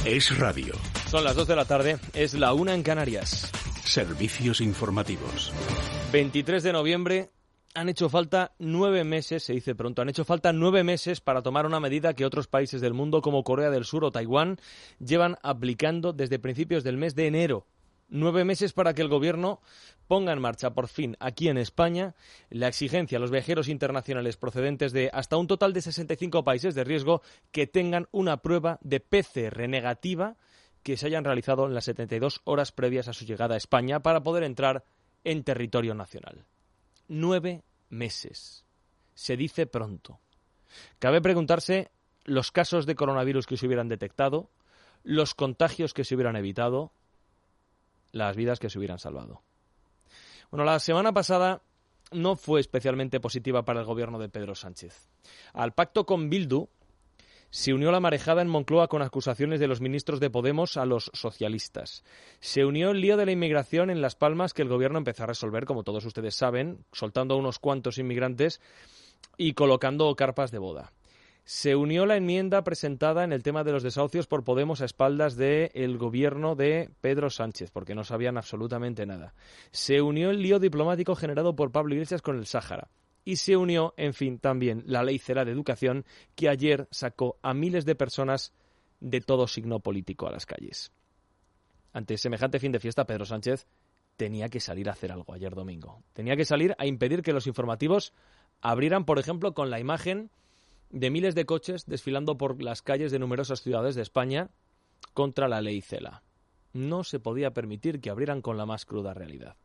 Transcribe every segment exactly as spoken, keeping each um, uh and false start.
Es radio. Son las dos de la tarde, es la una en Canarias. Servicios informativos. veintitrés de noviembre, han hecho falta nueve meses, se dice pronto, han hecho falta nueve meses para tomar una medida que otros países del mundo como Corea del Sur o Taiwán llevan aplicando desde principios del mes de enero. Nueve meses para que el gobierno ponga en marcha por fin aquí en España la exigencia a los viajeros internacionales procedentes de hasta un total de sesenta y cinco países de riesgo que tengan una prueba de P C R negativa que se hayan realizado en las setenta y dos horas previas a su llegada a España para poder entrar en territorio nacional. Nueve meses. Se dice pronto. Cabe preguntarse los casos de coronavirus que se hubieran detectado, los contagios que se hubieran evitado, las vidas que se hubieran salvado. Bueno, la semana pasada no fue especialmente positiva para el gobierno de Pedro Sánchez. Al pacto con Bildu se unió la marejada en Moncloa con acusaciones de los ministros de Podemos a los socialistas. Se unió el lío de la inmigración en Las Palmas que el gobierno empezó a resolver, como todos ustedes saben, soltando a unos cuantos inmigrantes y colocando carpas de boda. Se unió la enmienda presentada en el tema de los desahucios por Podemos a espaldas del gobierno de Pedro Sánchez, porque no sabían absolutamente nada. Se unió el lío diplomático generado por Pablo Iglesias con el Sáhara. Y se unió, en fin, también la Ley Celaá de Educación, que ayer sacó a miles de personas de todo signo político a las calles. Ante semejante fin de fiesta, Pedro Sánchez tenía que salir a hacer algo ayer domingo. Tenía que salir a impedir que los informativos abrieran, por ejemplo, con la imagen de miles de coches desfilando por las calles de numerosas ciudades de España contra la Ley Celaá. No se podía permitir que abrieran con la más cruda realidad.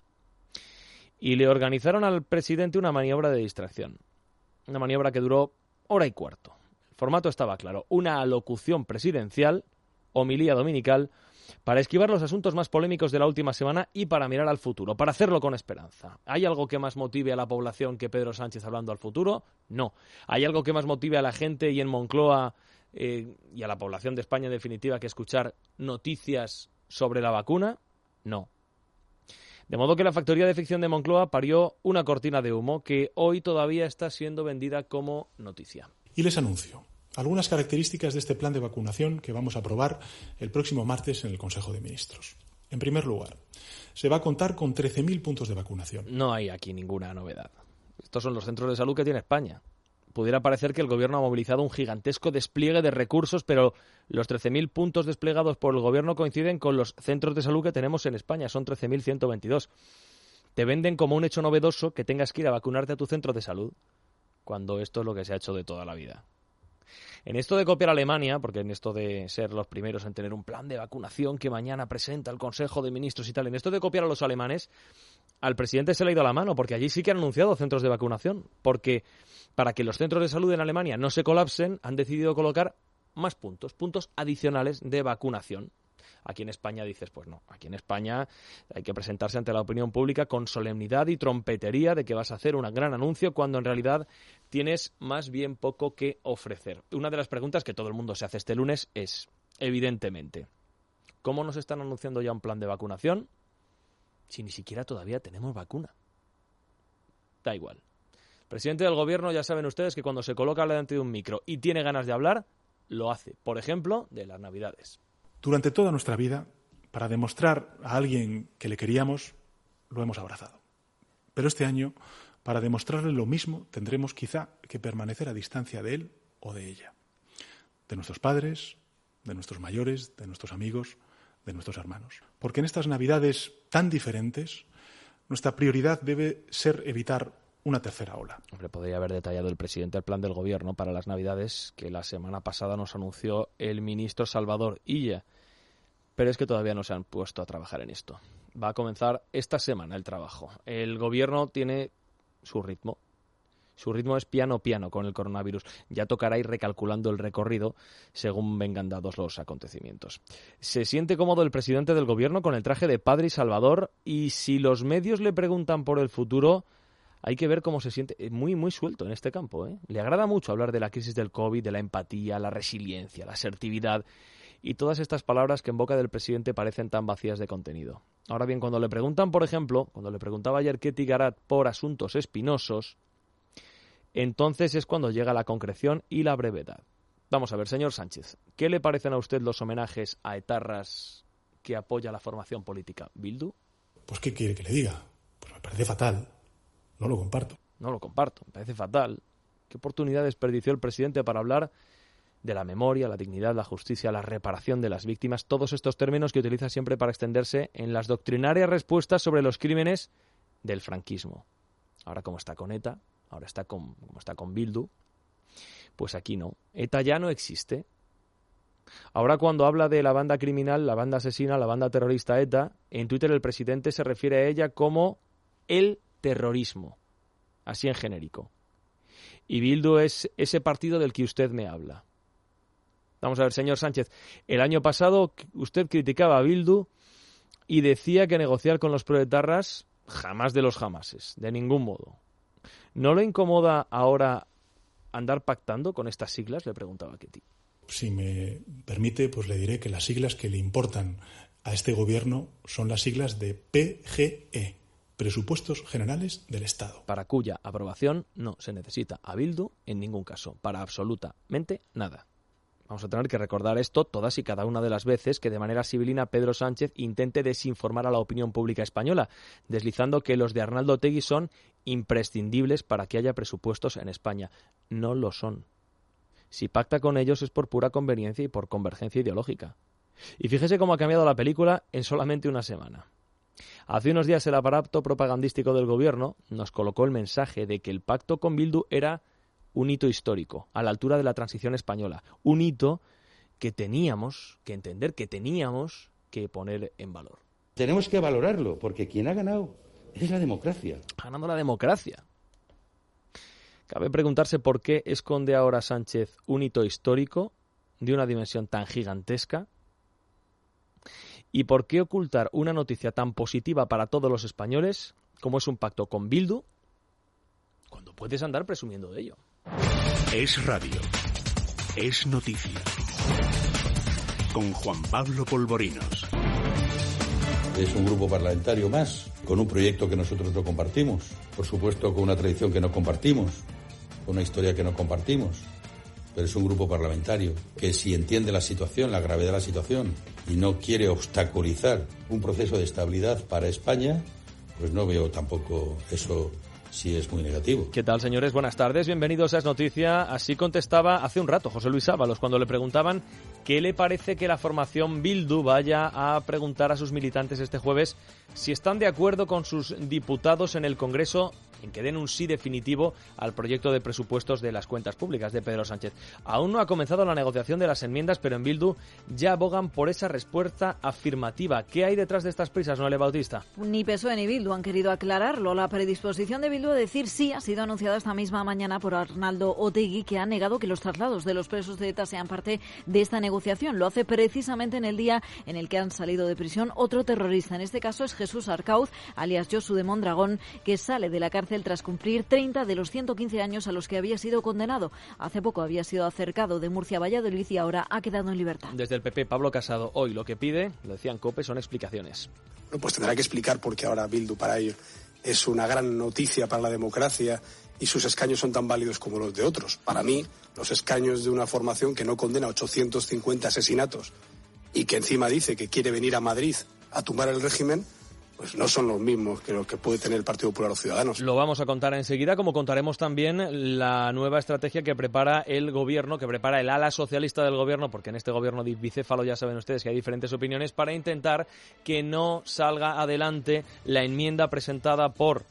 Y le organizaron al presidente una maniobra de distracción. Una maniobra que duró hora y cuarto. El formato estaba claro. Una alocución presidencial, homilía dominical, para esquivar los asuntos más polémicos de la última semana y para mirar al futuro, para hacerlo con esperanza. ¿Hay algo que más motive a la población que Pedro Sánchez hablando al futuro? No. ¿Hay algo que más motive a la gente y en Moncloa eh, y a la población de España en definitiva que escuchar noticias sobre la vacuna? No. De modo que la factoría de ficción de Moncloa parió una cortina de humo que hoy todavía está siendo vendida como noticia. Y les anuncio algunas características de este plan de vacunación que vamos a aprobar el próximo martes en el Consejo de Ministros. En primer lugar, se va a contar con trece mil puntos de vacunación. No hay aquí ninguna novedad. Estos son los centros de salud que tiene España. Pudiera parecer que el gobierno ha movilizado un gigantesco despliegue de recursos, pero los trece mil puntos desplegados por el gobierno coinciden con los centros de salud que tenemos en España. Son trece mil ciento veintidós. Te venden como un hecho novedoso que tengas que ir a vacunarte a tu centro de salud, cuando esto es lo que se ha hecho de toda la vida. En esto de copiar a Alemania, porque en esto de ser los primeros en tener un plan de vacunación que mañana presenta el Consejo de Ministros y tal, en esto de copiar a los alemanes, al presidente se le ha ido la mano, porque allí sí que han anunciado centros de vacunación, porque para que los centros de salud en Alemania no se colapsen, han decidido colocar más puntos, puntos adicionales de vacunación. Aquí en España dices, pues no, aquí en España hay que presentarse ante la opinión pública con solemnidad y trompetería de que vas a hacer un gran anuncio cuando en realidad tienes más bien poco que ofrecer. Una de las preguntas que todo el mundo se hace este lunes es, evidentemente, ¿cómo nos están anunciando ya un plan de vacunación si ni siquiera todavía tenemos vacuna? Da igual. El presidente del gobierno, ya saben ustedes que cuando se coloca delante de un micro y tiene ganas de hablar, lo hace. Por ejemplo, de las Navidades. Durante toda nuestra vida, para demostrar a alguien que le queríamos, lo hemos abrazado. Pero este año, para demostrarle lo mismo, tendremos quizá que permanecer a distancia de él o de ella. De nuestros padres, de nuestros mayores, de nuestros amigos, de nuestros hermanos. Porque en estas Navidades tan diferentes, nuestra prioridad debe ser evitar una tercera ola. Hombre, podría haber detallado el presidente el plan del gobierno para las Navidades que la semana pasada nos anunció el ministro Salvador Illa. Pero es que todavía no se han puesto a trabajar en esto. Va a comenzar esta semana el trabajo. El gobierno tiene su ritmo. Su ritmo es piano piano con el coronavirus. Ya tocará ir recalculando el recorrido según vengan dados los acontecimientos. Se siente cómodo el presidente del gobierno con el traje de padre y salvador, y si los medios le preguntan por el futuro, hay que ver cómo se siente. Muy, muy suelto en este campo, ¿eh? Le agrada mucho hablar de la crisis del COVID, de la empatía, la resiliencia, la asertividad y todas estas palabras que en boca del presidente parecen tan vacías de contenido. Ahora bien, cuando le preguntan, por ejemplo, cuando le preguntaba ayer Ketty Garat por asuntos espinosos, entonces es cuando llega la concreción y la brevedad. Vamos a ver, señor Sánchez, ¿qué le parecen a usted los homenajes a etarras que apoya la formación política Bildu? Pues ¿qué quiere que le diga? Pues me parece fatal. No lo comparto. No lo comparto, me parece fatal. ¿Qué oportunidad desperdició el presidente para hablar de la memoria, la dignidad, la justicia, la reparación de las víctimas? Todos estos términos que utiliza siempre para extenderse en las doctrinarias respuestas sobre los crímenes del franquismo. Ahora como está con ETA, ahora está con, como está con Bildu, pues aquí no. ETA ya no existe. Ahora cuando habla de la banda criminal, la banda asesina, la banda terrorista ETA, en Twitter el presidente se refiere a ella como el terrorismo, así en genérico. Y Bildu es ese partido del que usted me habla. Vamos a ver, señor Sánchez, el año pasado usted criticaba a Bildu y decía que negociar con los proetarras jamás de los jamases, de ningún modo. ¿No le incomoda ahora andar pactando con estas siglas? Le preguntaba a Ketty. Si me permite, pues le diré que las siglas que le importan a este gobierno son las siglas de P G E, Presupuestos Generales del Estado. Para cuya aprobación no se necesita a Bildu en ningún caso, para absolutamente nada. Vamos a tener que recordar esto todas y cada una de las veces que de manera sibilina Pedro Sánchez intente desinformar a la opinión pública española, deslizando que los de Arnaldo Otegi son imprescindibles para que haya presupuestos en España. No lo son. Si pacta con ellos es por pura conveniencia y por convergencia ideológica. Y fíjese cómo ha cambiado la película en solamente una semana. Hace unos días el aparato propagandístico del gobierno nos colocó el mensaje de que el pacto con Bildu era un hito histórico, a la altura de la transición española. Un hito que teníamos que entender, que teníamos que poner en valor. Tenemos que valorarlo, porque quien ha ganado es la democracia. Ganando la democracia. Cabe preguntarse por qué esconde ahora Sánchez un hito histórico de una dimensión tan gigantesca y por qué ocultar una noticia tan positiva para todos los españoles como es un pacto con Bildu cuando puedes andar presumiendo de ello. Es radio. Es noticia. Con Juan Pablo Polvorinos. Es un grupo parlamentario más, con un proyecto que nosotros no compartimos. Por supuesto, con una tradición que no compartimos, con una historia que no compartimos. Pero es un grupo parlamentario que, si entiende la situación, la gravedad de la situación, y no quiere obstaculizar un proceso de estabilidad para España, pues no veo tampoco eso. Sí, es muy negativo. ¿Qué tal, señores? Buenas tardes, bienvenidos a Es Noticia. Así contestaba hace un rato José Luis Ábalos cuando le preguntaban qué le parece que la formación Bildu vaya a preguntar a sus militantes este jueves si están de acuerdo con sus diputados en el Congreso en que den un sí definitivo al proyecto de presupuestos de las cuentas públicas de Pedro Sánchez. Aún no ha comenzado la negociación de las enmiendas, pero en Bildu ya abogan por esa respuesta afirmativa. ¿Qué hay detrás de estas prisas, Noelia Bautista? Ni P S O E ni Bildu han querido aclararlo. La predisposición de Bildu a decir sí ha sido anunciada esta misma mañana por Arnaldo Otegi, que ha negado que los traslados de los presos de ETA sean parte de esta negociación. Lo hace precisamente en el día en el que han salido de prisión otro terrorista. En este caso es Jesús Arcauz, alias Josu de Mondragón, que sale de la cárcel tras cumplir treinta de los ciento quince años a los que había sido condenado. Hace poco había sido acercado de Murcia a Valladolid y ahora ha quedado en libertad. Desde el P P, Pablo Casado, hoy lo que pide, lo decían COPE, son explicaciones. Bueno, pues tendrá que explicar por qué ahora Bildu para ello es una gran noticia para la democracia y sus escaños son tan válidos como los de otros. Para mí, los escaños de una formación que no condena ochocientos cincuenta asesinatos y que encima dice que quiere venir a Madrid a tumbar el régimen, pues no son los mismos que los que puede tener el Partido Popular o Ciudadanos. Lo vamos a contar enseguida, como contaremos también la nueva estrategia que prepara el gobierno, que prepara el ala socialista del gobierno, porque en este gobierno bicéfalo ya saben ustedes que hay diferentes opiniones, para intentar que no salga adelante la enmienda presentada por,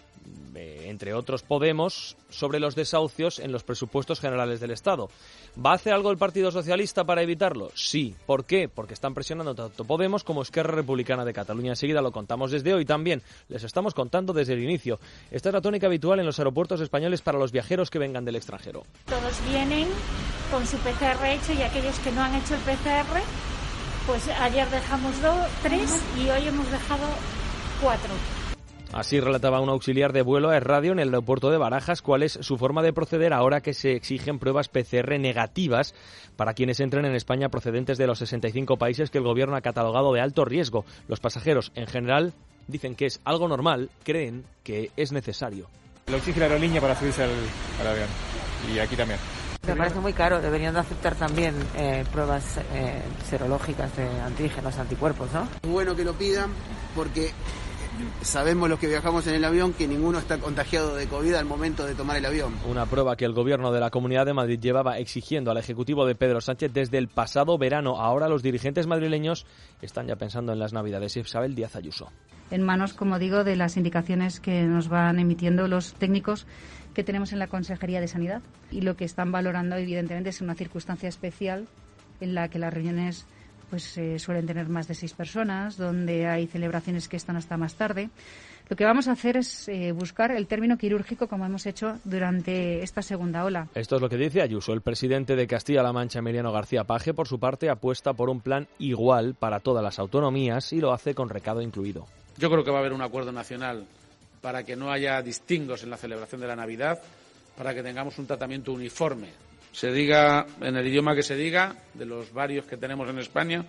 eh, entre otros, Podemos, sobre los desahucios en los presupuestos generales del Estado. ¿Va a hacer algo el Partido Socialista para evitarlo? Sí. ¿Por qué? Porque están presionando tanto Podemos como Esquerra Republicana de Cataluña. Enseguida lo contamos desde hoy también. Les estamos contando desde el inicio. Esta es la tónica habitual en los aeropuertos españoles para los viajeros que vengan del extranjero. Todos vienen con su P C R hecho y aquellos que no han hecho el P C R, pues ayer dejamos dos, tres y hoy hemos dejado cuatro. Así relataba un auxiliar de vuelo a Es Radio en el aeropuerto de Barajas cuál es su forma de proceder ahora que se exigen pruebas P C R negativas para quienes entren en España procedentes de los sesenta y cinco países que el gobierno ha catalogado de alto riesgo. Los pasajeros, en general, dicen que es algo normal, creen que es necesario. Lo exige la aerolínea para subirse al, al avión, y aquí también. Me parece muy caro, deberían de aceptar también eh, pruebas eh, serológicas de antígenos, anticuerpos, ¿no? Es bueno que lo pidan porque sabemos los que viajamos en el avión que ninguno está contagiado de COVID al momento de tomar el avión. Una prueba que el gobierno de la Comunidad de Madrid llevaba exigiendo al ejecutivo de Pedro Sánchez desde el pasado verano. Ahora los dirigentes madrileños están ya pensando en las Navidades. Isabel Díaz Ayuso. En manos, como digo, de las indicaciones que nos van emitiendo los técnicos que tenemos en la Consejería de Sanidad. Y lo que están valorando, evidentemente, es una circunstancia especial en la que las reuniones pues eh, suelen tener más de seis personas, donde hay celebraciones que están hasta más tarde. Lo que vamos a hacer es eh, buscar el término quirúrgico, como hemos hecho durante esta segunda ola. Esto es lo que dice Ayuso. El presidente de Castilla-La Mancha, Emiliano García Paje, por su parte, apuesta por un plan igual para todas las autonomías y lo hace con recado incluido. Yo creo que va a haber un acuerdo nacional para que no haya distingos en la celebración de la Navidad, para que tengamos un tratamiento uniforme. Se diga en el idioma que se diga, de los varios que tenemos en España,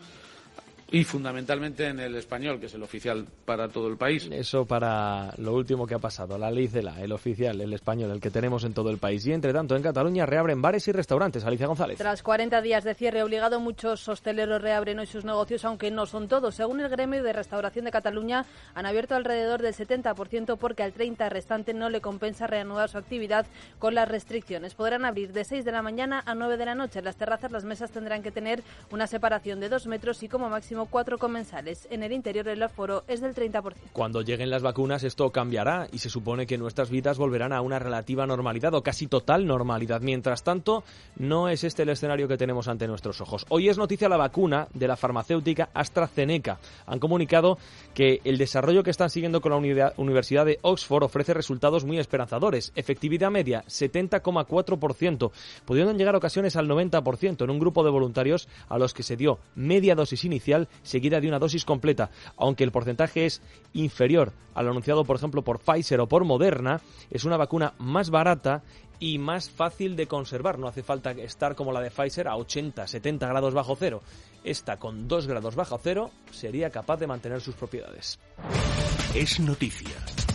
y fundamentalmente en el español, que es el oficial para todo el país. Eso para lo último que ha pasado, la ley CELA, el oficial, el español, el que tenemos en todo el país. Y entre tanto, en Cataluña reabren bares y restaurantes. Alicia González. Tras cuarenta días de cierre obligado, muchos hosteleros reabren hoy sus negocios, aunque no son todos. Según el gremio de restauración de Cataluña, han abierto alrededor del setenta por ciento porque al treinta por ciento restante no le compensa reanudar su actividad con las restricciones. Podrán abrir de seis de la mañana a nueve de la noche. En las terrazas las mesas tendrán que tener una separación de dos metros y como máximo cuatro comensales. En el interior el aforo es del treinta por ciento. Cuando lleguen las vacunas esto cambiará y se supone que nuestras vidas volverán a una relativa normalidad o casi total normalidad. Mientras tanto, no es este el escenario que tenemos ante nuestros ojos. Hoy es noticia la vacuna de la farmacéutica AstraZeneca. Han comunicado que el desarrollo que están siguiendo con la Universidad de Oxford ofrece resultados muy esperanzadores. Efectividad media, setenta coma cuatro por ciento, pudiendo llegar ocasiones al noventa por ciento en un grupo de voluntarios a los que se dio media dosis inicial seguida de una dosis completa. Aunque el porcentaje es inferior al anunciado, por ejemplo, por Pfizer o por Moderna, es una vacuna más barata y más fácil de conservar. No hace falta estar como la de Pfizer a ochenta, setenta grados bajo cero. Esta con dos grados bajo cero sería capaz de mantener sus propiedades. Es noticia.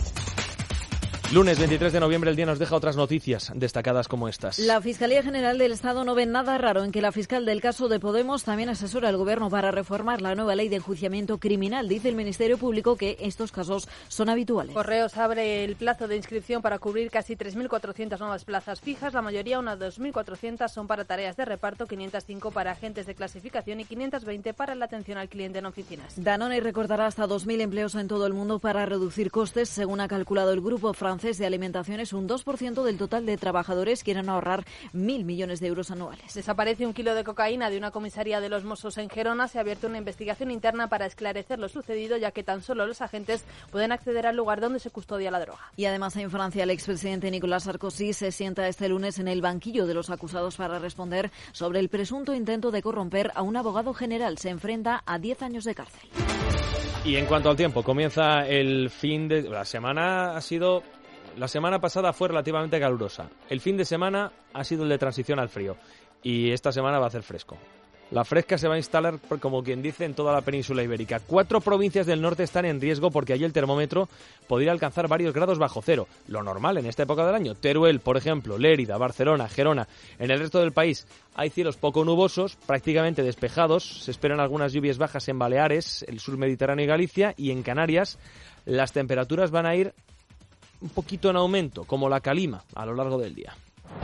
Lunes veintitrés de noviembre, el día nos deja otras noticias destacadas como estas. La Fiscalía General del Estado no ve nada raro en que la fiscal del caso de Podemos también asesora al Gobierno para reformar la nueva ley de enjuiciamiento criminal. Dice el Ministerio Público que estos casos son habituales. Correos abre el plazo de inscripción para cubrir casi tres mil cuatrocientas nuevas plazas fijas. La mayoría, unas dos mil cuatrocientas, son para tareas de reparto, quinientas cinco para agentes de clasificación y quinientas veinte para la atención al cliente en oficinas. Danone recortará hasta dos mil empleos en todo el mundo para reducir costes. Según ha calculado el grupo francés de alimentación, es un dos por ciento del total de trabajadores. Quieren ahorrar mil millones de euros anuales. Desaparece un kilo de cocaína de una comisaría de los Mossos en Gerona. Se ha abierto una investigación interna para esclarecer lo sucedido, ya que tan solo los agentes pueden acceder al lugar donde se custodia la droga. Y además en Francia el expresidente Nicolas Sarkozy se sienta este lunes en el banquillo de los acusados para responder sobre el presunto intento de corromper a un abogado general. Se enfrenta a diez años de cárcel. Y en cuanto al tiempo, comienza el fin de... La semana ha sido... La semana pasada fue relativamente calurosa. El fin de semana ha sido el de transición al frío. Y esta semana va a hacer fresco. La fresca se va a instalar, como quien dice, en toda la península ibérica. Cuatro provincias del norte están en riesgo porque allí el termómetro podría alcanzar varios grados bajo cero. Lo normal en esta época del año. Teruel, por ejemplo, Lérida, Barcelona, Gerona. En el resto del país hay cielos poco nubosos, prácticamente despejados. Se esperan algunas lluvias bajas en Baleares, el sur Mediterráneo y Galicia. Y en Canarias las temperaturas van a ir un poquito en aumento, como la calima, a lo largo del día.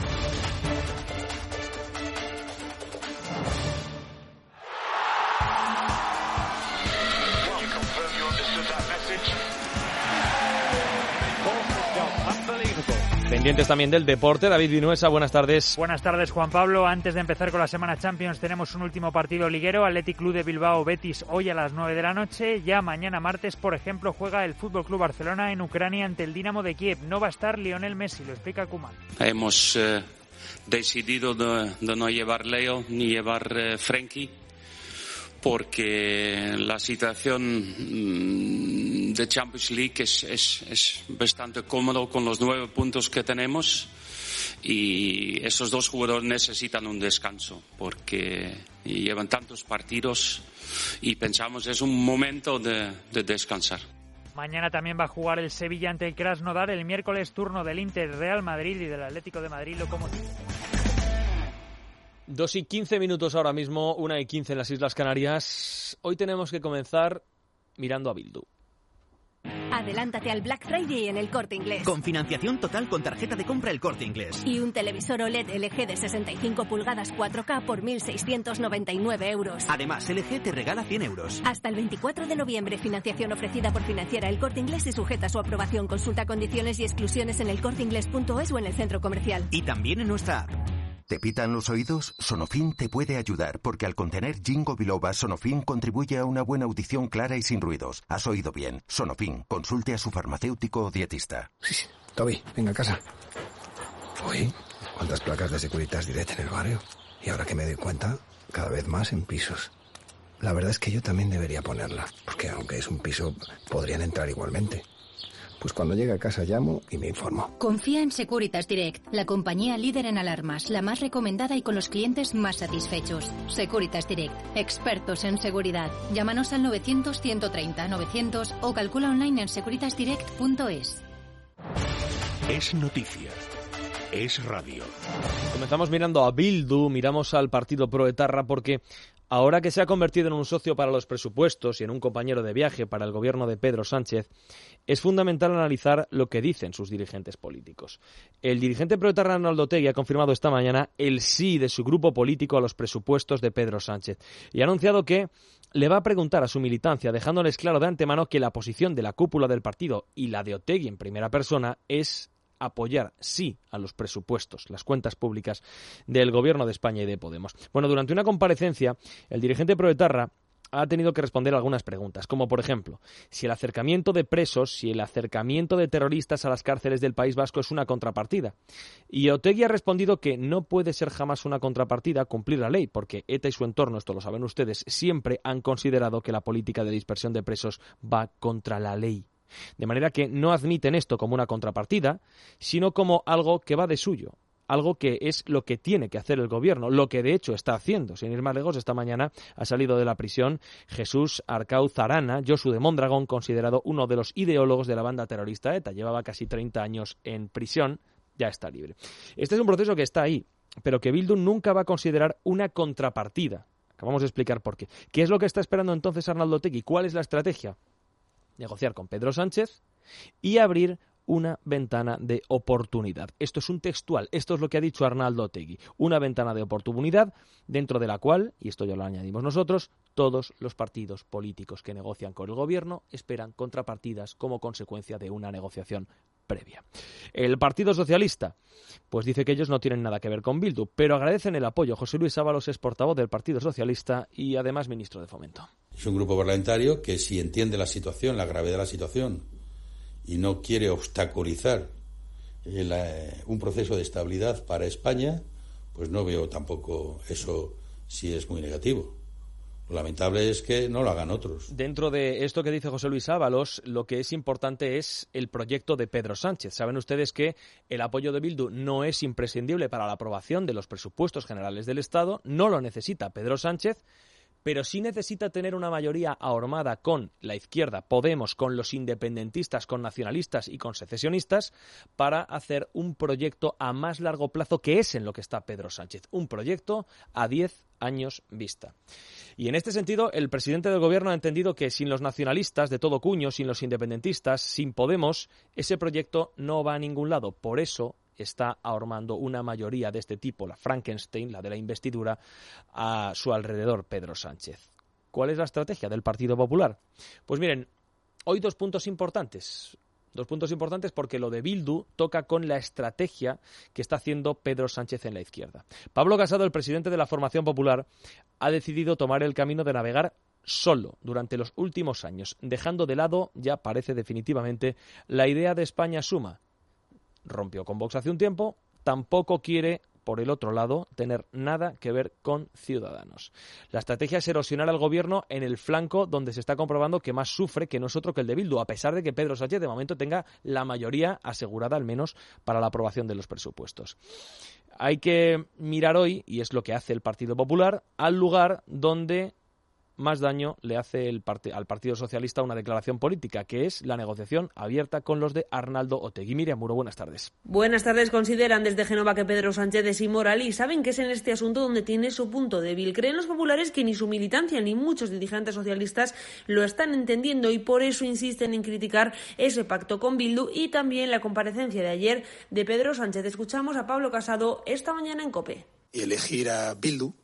Pendientes también del deporte. David Vinuesa, buenas tardes. Buenas tardes, Juan Pablo. Antes de empezar con la semana Champions, tenemos un último partido liguero. Athletic Club de Bilbao Betis hoy a las nueve de la noche. Ya mañana martes, por ejemplo, juega el F C Barcelona en Ucrania ante el Dinamo de Kiev. No va a estar Lionel Messi, lo explica Koeman. Hemos eh, decidido de, de no llevar Leo ni llevar eh, Frenkie, porque la situación de Champions League es, es, es bastante cómodo con los nueve puntos que tenemos y esos dos jugadores necesitan un descanso porque llevan tantos partidos y pensamos es un momento de, de descansar. Mañana también va a jugar el Sevilla ante el Krasnodar, el miércoles turno del Inter, Real Madrid y del Atlético de Madrid Lokomotiv. Dos y quince minutos ahora mismo, una y quince en las Islas Canarias. Hoy tenemos que comenzar mirando a Bildu. Adelántate al Black Friday en El Corte Inglés. Con financiación total con tarjeta de compra El Corte Inglés. Y un televisor O L E D L G de sesenta y cinco pulgadas cuatro K por mil seiscientos noventa y nueve euros. Además, L G te regala cien euros. Hasta el veinticuatro de noviembre, financiación ofrecida por Financiera El Corte Inglés y sujeta a su aprobación. Consulta condiciones y exclusiones en elcorteinglés punto es o en el centro comercial. Y también en nuestra app. ¿Te pitan los oídos? Sonofin te puede ayudar, porque al contener ginkgo biloba, Sonofin contribuye a una buena audición clara y sin ruidos. Has oído bien. Sonofin, consulte a su farmacéutico o dietista. Sí, sí. Toby, venga a casa. Uy, cuántas placas de Securitas Direct en el barrio. Y ahora que me doy cuenta, cada vez más en pisos. La verdad es que yo también debería ponerla, porque aunque es un piso, podrían entrar igualmente. Pues cuando llegue a casa llamo y me informo. Confía en Securitas Direct, la compañía líder en alarmas, la más recomendada y con los clientes más satisfechos. Securitas Direct, expertos en seguridad. Llámanos al novecientos, ciento treinta, novecientos o calcula online en securitas direct punto es. Es noticia. Es radio. Comenzamos mirando a Bildu, miramos al partido proetarra porque ahora que se ha convertido en un socio para los presupuestos y en un compañero de viaje para el gobierno de Pedro Sánchez, es fundamental analizar lo que dicen sus dirigentes políticos. El dirigente proetarra Arnaldo Otegi ha confirmado esta mañana el sí de su grupo político a los presupuestos de Pedro Sánchez y ha anunciado que le va a preguntar a su militancia, dejándoles claro de antemano que la posición de la cúpula del partido y la de Otegi en primera persona es apoyar sí a los presupuestos, las cuentas públicas del Gobierno de España y de Podemos. Bueno, durante una comparecencia, el dirigente proetarra ha tenido que responder algunas preguntas, como por ejemplo, si el acercamiento de presos, si el acercamiento de terroristas a las cárceles del País Vasco es una contrapartida. Y Otegi ha respondido que no puede ser jamás una contrapartida cumplir la ley, porque ETA y su entorno, esto lo saben ustedes, siempre han considerado que la política de dispersión de presos va contra la ley. De manera que no admiten esto como una contrapartida, sino como algo que va de suyo, algo que es lo que tiene que hacer el gobierno, lo que de hecho está haciendo. Sin ir más lejos, esta mañana ha salido de la prisión Jesús Arcauz Arana, Josu de Mondragón, considerado uno de los ideólogos de la banda terrorista ETA. Llevaba casi treinta años en prisión, ya está libre. Este es un proceso que está ahí, pero que Bildu nunca va a considerar una contrapartida. Acabamos de explicar por qué. ¿Qué es lo que está esperando entonces Arnaldo Otegi? ¿Cuál es la estrategia? Negociar con Pedro Sánchez y abrir una ventana de oportunidad. Esto es un textual, esto es lo que ha dicho Arnaldo Otegi, una ventana de oportunidad dentro de la cual, y esto ya lo añadimos nosotros, todos los partidos políticos que negocian con el gobierno esperan contrapartidas como consecuencia de una negociación previa. El Partido Socialista, pues dice que ellos no tienen nada que ver con Bildu, pero agradecen el apoyo. José Luis Ábalos es portavoz del Partido Socialista y además ministro de Fomento. Es un grupo parlamentario que si entiende la situación, la gravedad de la situación y no quiere obstaculizar el, eh, un proceso de estabilidad para España, pues no veo tampoco eso si es muy negativo. Lo lamentable es que no lo hagan otros. Dentro de esto que dice José Luis Ábalos, lo que es importante es el proyecto de Pedro Sánchez. Saben ustedes que el apoyo de Bildu no es imprescindible para la aprobación de los presupuestos generales del Estado, no lo necesita Pedro Sánchez, pero sí necesita tener una mayoría ahormada con la izquierda, Podemos, con los independentistas, con nacionalistas y con secesionistas, para hacer un proyecto a más largo plazo, que es en lo que está Pedro Sánchez. Un proyecto a diez años vista. Y en este sentido, el presidente del Gobierno ha entendido que sin los nacionalistas de todo cuño, sin los independentistas, sin Podemos, ese proyecto no va a ningún lado. Por eso está ahormando una mayoría de este tipo, la Frankenstein, la de la investidura, a su alrededor Pedro Sánchez. ¿Cuál es la estrategia del Partido Popular? Pues miren, hoy dos puntos importantes. Dos puntos importantes porque lo de Bildu toca con la estrategia que está haciendo Pedro Sánchez en la izquierda. Pablo Casado, el presidente de la Formación Popular, ha decidido tomar el camino de navegar solo durante los últimos años, dejando de lado, ya parece definitivamente, la idea de España suma. Rompió con Vox hace un tiempo, tampoco quiere, por el otro lado, tener nada que ver con Ciudadanos. La estrategia es erosionar al gobierno en el flanco donde se está comprobando que más sufre, que no es otro que el de Bildu, a pesar de que Pedro Sánchez de momento tenga la mayoría asegurada, al menos para la aprobación de los presupuestos. Hay que mirar hoy, y es lo que hace el Partido Popular, al lugar donde más daño le hace el part- al Partido Socialista una declaración política, que es la negociación abierta con los de Arnaldo Otegi. Miriam Muro, buenas tardes. Buenas tardes. Consideran desde Génova que Pedro Sánchez es inmoral y saben que es en este asunto donde tiene su punto débil. Creen los populares que ni su militancia ni muchos dirigentes socialistas lo están entendiendo y por eso insisten en criticar ese pacto con Bildu y también la comparecencia de ayer de Pedro Sánchez. Escuchamos a Pablo Casado esta mañana en COPE. Y elegir a Bildu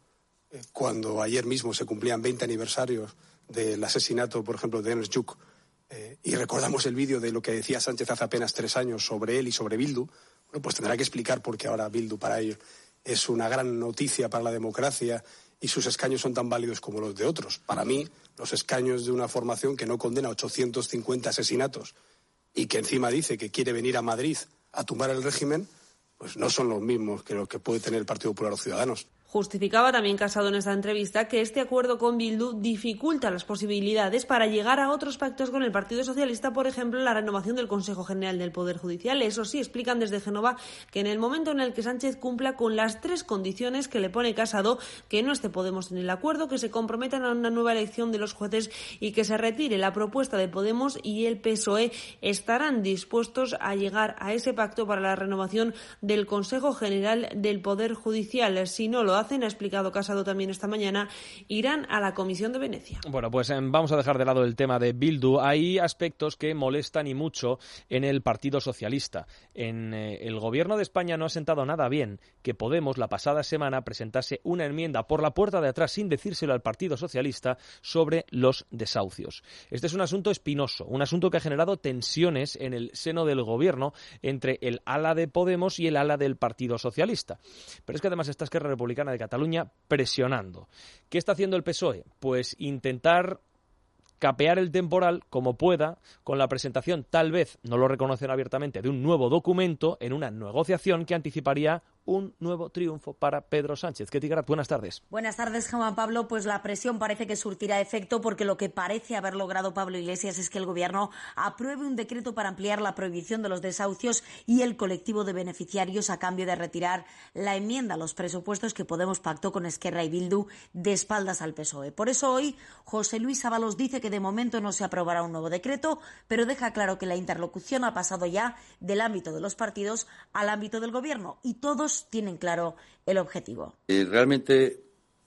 cuando ayer mismo se cumplían veinte aniversarios del asesinato, por ejemplo, de Ernst Juk, eh, y recordamos el vídeo de lo que decía Sánchez hace apenas tres años sobre él y sobre Bildu, bueno, pues tendrá que explicar por qué ahora Bildu para ellos es una gran noticia para la democracia y sus escaños son tan válidos como los de otros. Para mí, los escaños de una formación que no condena ochocientos cincuenta asesinatos y que encima dice que quiere venir a Madrid a tumbar el régimen, pues no son los mismos que los que puede tener el Partido Popular o Ciudadanos. Justificaba también Casado en esta entrevista que este acuerdo con Bildu dificulta las posibilidades para llegar a otros pactos con el Partido Socialista, por ejemplo, la renovación del Consejo General del Poder Judicial. Eso sí, explican desde Génova que en el momento en el que Sánchez cumpla con las tres condiciones que le pone Casado, que no esté Podemos en el acuerdo, que se comprometan a una nueva elección de los jueces y que se retire la propuesta de Podemos y el P S O E, estarán dispuestos a llegar a ese pacto para la renovación del Consejo General del Poder Judicial. Si no lo hacen, ha explicado Casado también esta mañana, irán a la Comisión de Venecia. Bueno, pues eh, vamos a dejar de lado el tema de Bildu. Hay aspectos que molestan y mucho en el Partido Socialista. En eh, el Gobierno de España no ha sentado nada bien que Podemos la pasada semana presentase una enmienda por la puerta de atrás sin decírselo al Partido Socialista sobre los desahucios. Este es un asunto espinoso, un asunto que ha generado tensiones en el seno del Gobierno entre el ala de Podemos y el ala del Partido Socialista. Pero es que además está Esquerra Republicana de Cataluña presionando. ¿Qué está haciendo el P S O E? Pues intentar capear el temporal como pueda con la presentación, tal vez, no lo reconocen abiertamente, de un nuevo documento en una negociación que anticiparía un nuevo triunfo para Pedro Sánchez. Ketty Garat, buenas tardes. Buenas tardes, Juan Pablo. Pues la presión parece que surtirá efecto porque lo que parece haber logrado Pablo Iglesias es que el Gobierno apruebe un decreto para ampliar la prohibición de los desahucios y el colectivo de beneficiarios a cambio de retirar la enmienda a los presupuestos que Podemos pactó con Esquerra y Bildu de espaldas al P S O E. Por eso hoy José Luis Ábalos dice que de momento no se aprobará un nuevo decreto, pero deja claro que la interlocución ha pasado ya del ámbito de los partidos al ámbito del Gobierno y todos tienen claro el objetivo. Eh, realmente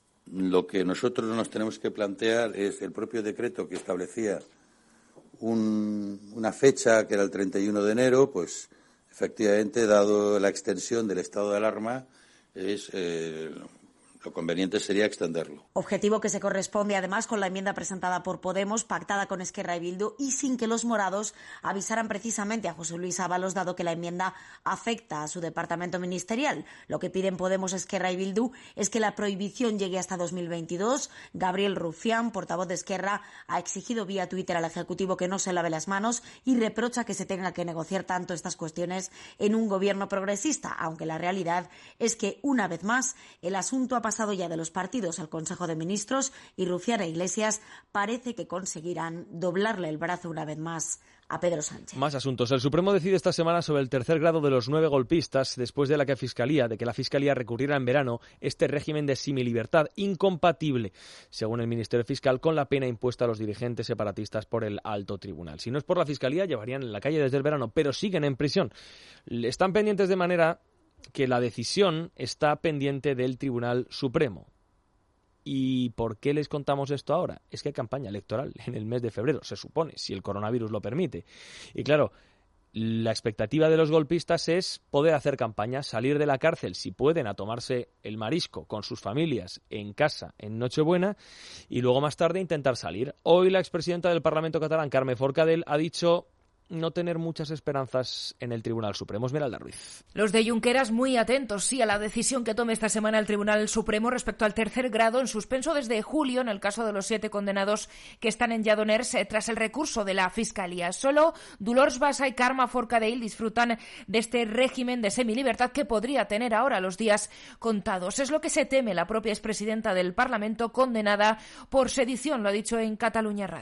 lo que nosotros nos tenemos que plantear es el propio decreto que establecía un, una fecha que era el treinta y uno de enero, pues efectivamente, dado la extensión del estado de alarma, es eh, lo conveniente sería extenderlo. Objetivo que se corresponde además con la enmienda presentada por Podemos, pactada con Esquerra y Bildu, y sin que los morados avisaran precisamente a José Luis Ábalos, dado que la enmienda afecta a su departamento ministerial. Lo que piden Podemos, Esquerra y Bildu es que la prohibición llegue hasta dos mil veintidós. Gabriel Rufián, portavoz de Esquerra, ha exigido vía Twitter al Ejecutivo que no se lave las manos y reprocha que se tenga que negociar tanto estas cuestiones en un gobierno progresista, aunque la realidad es que, una vez más, el asunto ha pasado pasado ya de los partidos al Consejo de Ministros y Rufián e Iglesias parece que conseguirán doblarle el brazo una vez más a Pedro Sánchez. Más asuntos. El Supremo decide esta semana sobre el tercer grado de los nueve golpistas después de la que Fiscalía, de que la Fiscalía recurriera en verano este régimen de semilibertad incompatible, según el Ministerio Fiscal, con la pena impuesta a los dirigentes separatistas por el Alto Tribunal. Si no es por la Fiscalía, llevarían en la calle desde el verano, pero siguen en prisión. Están pendientes de manera que la decisión está pendiente del Tribunal Supremo. ¿Y por qué les contamos esto ahora? Es que hay campaña electoral en el mes de febrero, se supone, si el coronavirus lo permite. Y claro, la expectativa de los golpistas es poder hacer campaña, salir de la cárcel, si pueden, a tomarse el marisco con sus familias en casa en Nochebuena y luego más tarde intentar salir. Hoy la expresidenta del Parlamento catalán, Carme Forcadell, ha dicho no tener muchas esperanzas en el Tribunal Supremo. Esmeralda Ruiz. Los de Junqueras muy atentos, sí, a la decisión que tome esta semana el Tribunal Supremo respecto al tercer grado en suspenso desde julio en el caso de los siete condenados que están en Lledoners eh, tras el recurso de la Fiscalía. Solo Dolors Bassa y Carme Forcadell disfrutan de este régimen de semilibertad que podría tener ahora los días contados. Es lo que se teme la propia expresidenta del Parlamento, condenada por sedición, lo ha dicho en Catalunya Radio.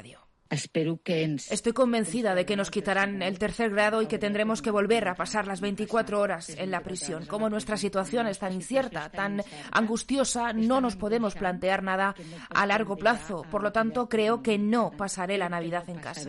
Estoy convencida de que nos quitarán el tercer grado y que tendremos que volver a pasar las veinticuatro horas en la prisión. Como nuestra situación es tan incierta, tan angustiosa, no nos podemos plantear nada a largo plazo. Por lo tanto, creo que no pasaré la Navidad en casa.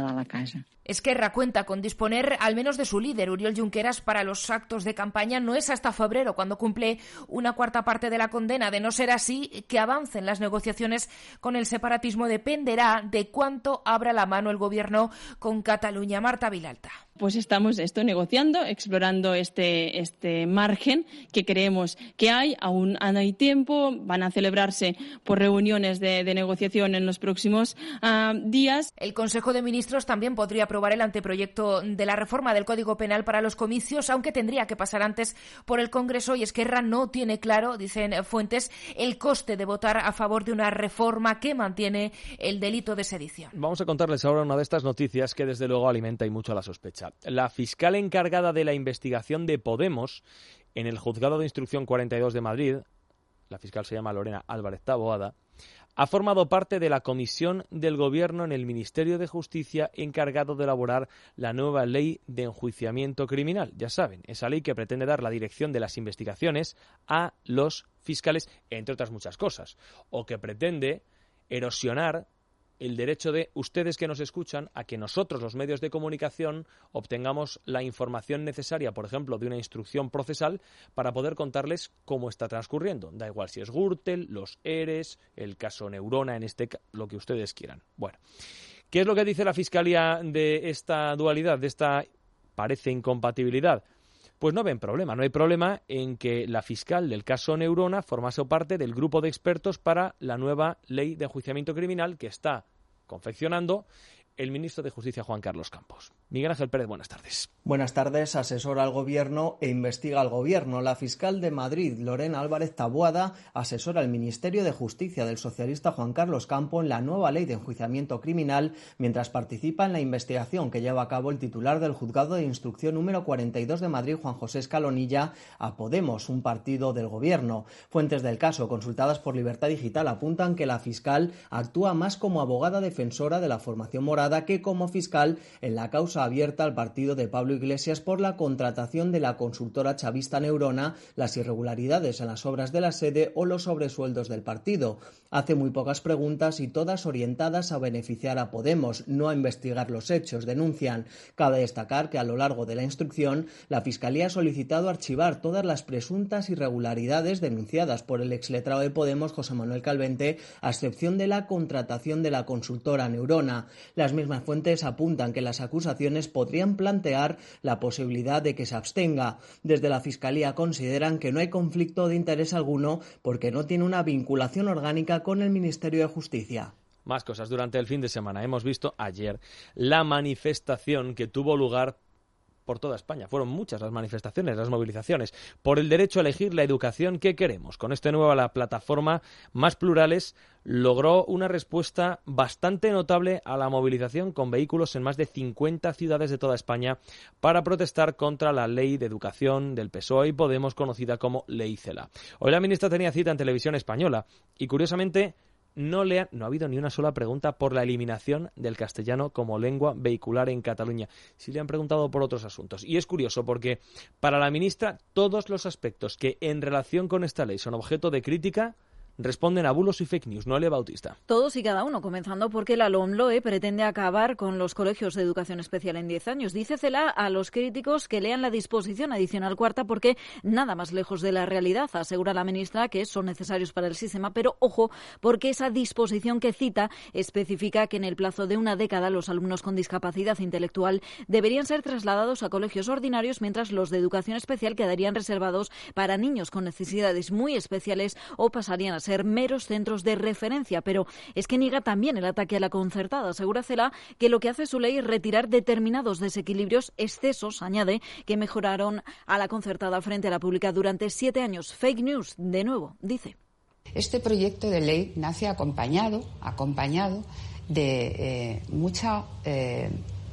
Esquerra cuenta con disponer al menos de su líder, Oriol Junqueras, para los actos de campaña. No es hasta febrero cuando cumple una cuarta parte de la condena. De no ser así, que avancen las negociaciones con el separatismo dependerá de cuánto abra la mano el gobierno con Cataluña. Marta Vilalta. Pues estamos esto negociando, explorando este, este margen que creemos que hay. Aún hay tiempo, van a celebrarse por reuniones de, de negociación en los próximos uh, días. El Consejo de Ministros también podría aprobar el anteproyecto de la reforma del Código Penal para los comicios, aunque tendría que pasar antes por el Congreso, y Esquerra no tiene claro, dicen fuentes, el coste de votar a favor de una reforma que mantiene el delito de sedición. Vamos a contarles ahora una de estas noticias que desde luego alimenta y mucho la sospecha. La fiscal encargada de la investigación de Podemos en el Juzgado de Instrucción cuarenta y dos de Madrid, la fiscal se llama Lorena Álvarez Taboada, ha formado parte de la comisión del Gobierno en el Ministerio de Justicia encargado de elaborar la nueva ley de enjuiciamiento criminal. Ya saben, esa ley que pretende dar la dirección de las investigaciones a los fiscales, entre otras muchas cosas, o que pretende erosionar el derecho de ustedes que nos escuchan a que nosotros, los medios de comunicación, obtengamos la información necesaria, por ejemplo, de una instrucción procesal para poder contarles cómo está transcurriendo. Da igual si es Gürtel, los ERES, el caso Neurona, en este lo que ustedes quieran. Bueno, ¿qué es lo que dice la Fiscalía de esta dualidad, de esta parece incompatibilidad? Pues no ven problema, no hay problema en que la fiscal del caso Neurona formase parte del grupo de expertos para la nueva ley de enjuiciamiento criminal que está confeccionando el ministro de Justicia, Juan Carlos Campos. Miguel Ángel Pérez, buenas tardes. Buenas tardes. Asesora al Gobierno e investiga al Gobierno. La fiscal de Madrid, Lorena Álvarez Taboada, asesora al Ministerio de Justicia del socialista Juan Carlos Campos en la nueva ley de enjuiciamiento criminal, mientras participa en la investigación que lleva a cabo el titular del Juzgado de Instrucción número cuarenta y dos de Madrid, Juan José Escalonilla, a Podemos, un partido del Gobierno. Fuentes del caso, consultadas por Libertad Digital, apuntan que la fiscal actúa más como abogada defensora de la formación morada que como fiscal en la causa abierta al partido de Pablo Iglesias por la contratación de la consultora chavista Neurona, las irregularidades en las obras de la sede o los sobresueldos del partido. Hace muy pocas preguntas y todas orientadas a beneficiar a Podemos, no a investigar los hechos, denuncian. Cabe destacar que a lo largo de la instrucción, la Fiscalía ha solicitado archivar todas las presuntas irregularidades denunciadas por el exletrado de Podemos, José Manuel Calvente, a excepción de la contratación de la consultora Neurona. Las mismas fuentes apuntan que las acusaciones podrían plantear la posibilidad de que se abstenga. Desde la Fiscalía consideran que no hay conflicto de interés alguno porque no tiene una vinculación orgánica con el Ministerio de Justicia. Más cosas. Durante el fin de semana hemos visto ayer la manifestación que tuvo lugar por toda España. Fueron muchas las manifestaciones, las movilizaciones, por el derecho a elegir la educación que queremos. Con este nuevo la plataforma Más Plurales logró una respuesta bastante notable a la movilización con vehículos en más de cincuenta ciudades de toda España para protestar contra la ley de educación del P S O E y Podemos, conocida como Ley Celaá. Hoy la ministra tenía cita en Televisión Española y, curiosamente, No, le ha, no ha habido ni una sola pregunta por la eliminación del castellano como lengua vehicular en Cataluña. Sí le han preguntado por otros asuntos. Y es curioso porque para la ministra todos los aspectos que en relación con esta ley son objeto de crítica responden a bulos y fake news. Noelia Bautista. Todos y cada uno, comenzando porque la LOMLOE pretende acabar con los colegios de educación especial en diez años. Dice Celaá a los críticos que lean la disposición adicional cuarta porque nada más lejos de la realidad. Asegura la ministra que son necesarios para el sistema, pero ojo, porque esa disposición que cita especifica que en el plazo de una década los alumnos con discapacidad intelectual deberían ser trasladados a colegios ordinarios, mientras los de educación especial quedarían reservados para niños con necesidades muy especiales o pasarían a ser meros centros de referencia. Pero es que niega también el ataque a la concertada. Asegura Celaá que lo que hace su ley es retirar determinados desequilibrios, excesos, añade, que mejoraron a la concertada frente a la pública durante siete años. Fake news, de nuevo, dice. Este proyecto de ley nace acompañado, acompañado de eh, mucha eh,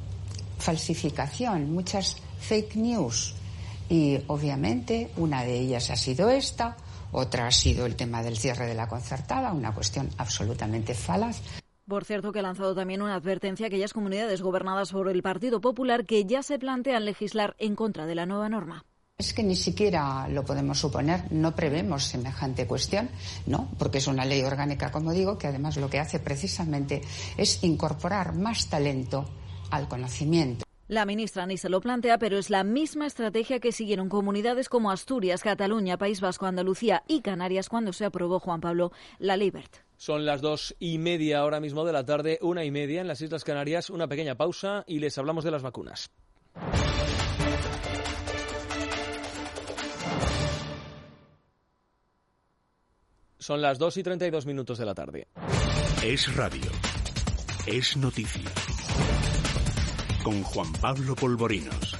falsificación, muchas fake news. Y obviamente una de ellas ha sido esta. Otra ha sido el tema del cierre de la concertada, una cuestión absolutamente falaz. Por cierto, que ha lanzado también una advertencia a aquellas comunidades gobernadas por el Partido Popular que ya se plantean legislar en contra de la nueva norma. Es que ni siquiera lo podemos suponer, no prevemos semejante cuestión, ¿no? Porque es una ley orgánica, como digo, que además lo que hace precisamente es incorporar más talento al conocimiento. La ministra ni se lo plantea, pero es la misma estrategia que siguieron comunidades como Asturias, Cataluña, País Vasco, Andalucía y Canarias cuando se aprobó, Juan Pablo, la Ley Wert. Son las dos y media ahora mismo de la tarde, una y media en las Islas Canarias, una pequeña pausa y les hablamos de las vacunas. Son las dos y treinta y dos minutos de la tarde. Es radio. Es noticia. Con Juan Pablo Polvorinos.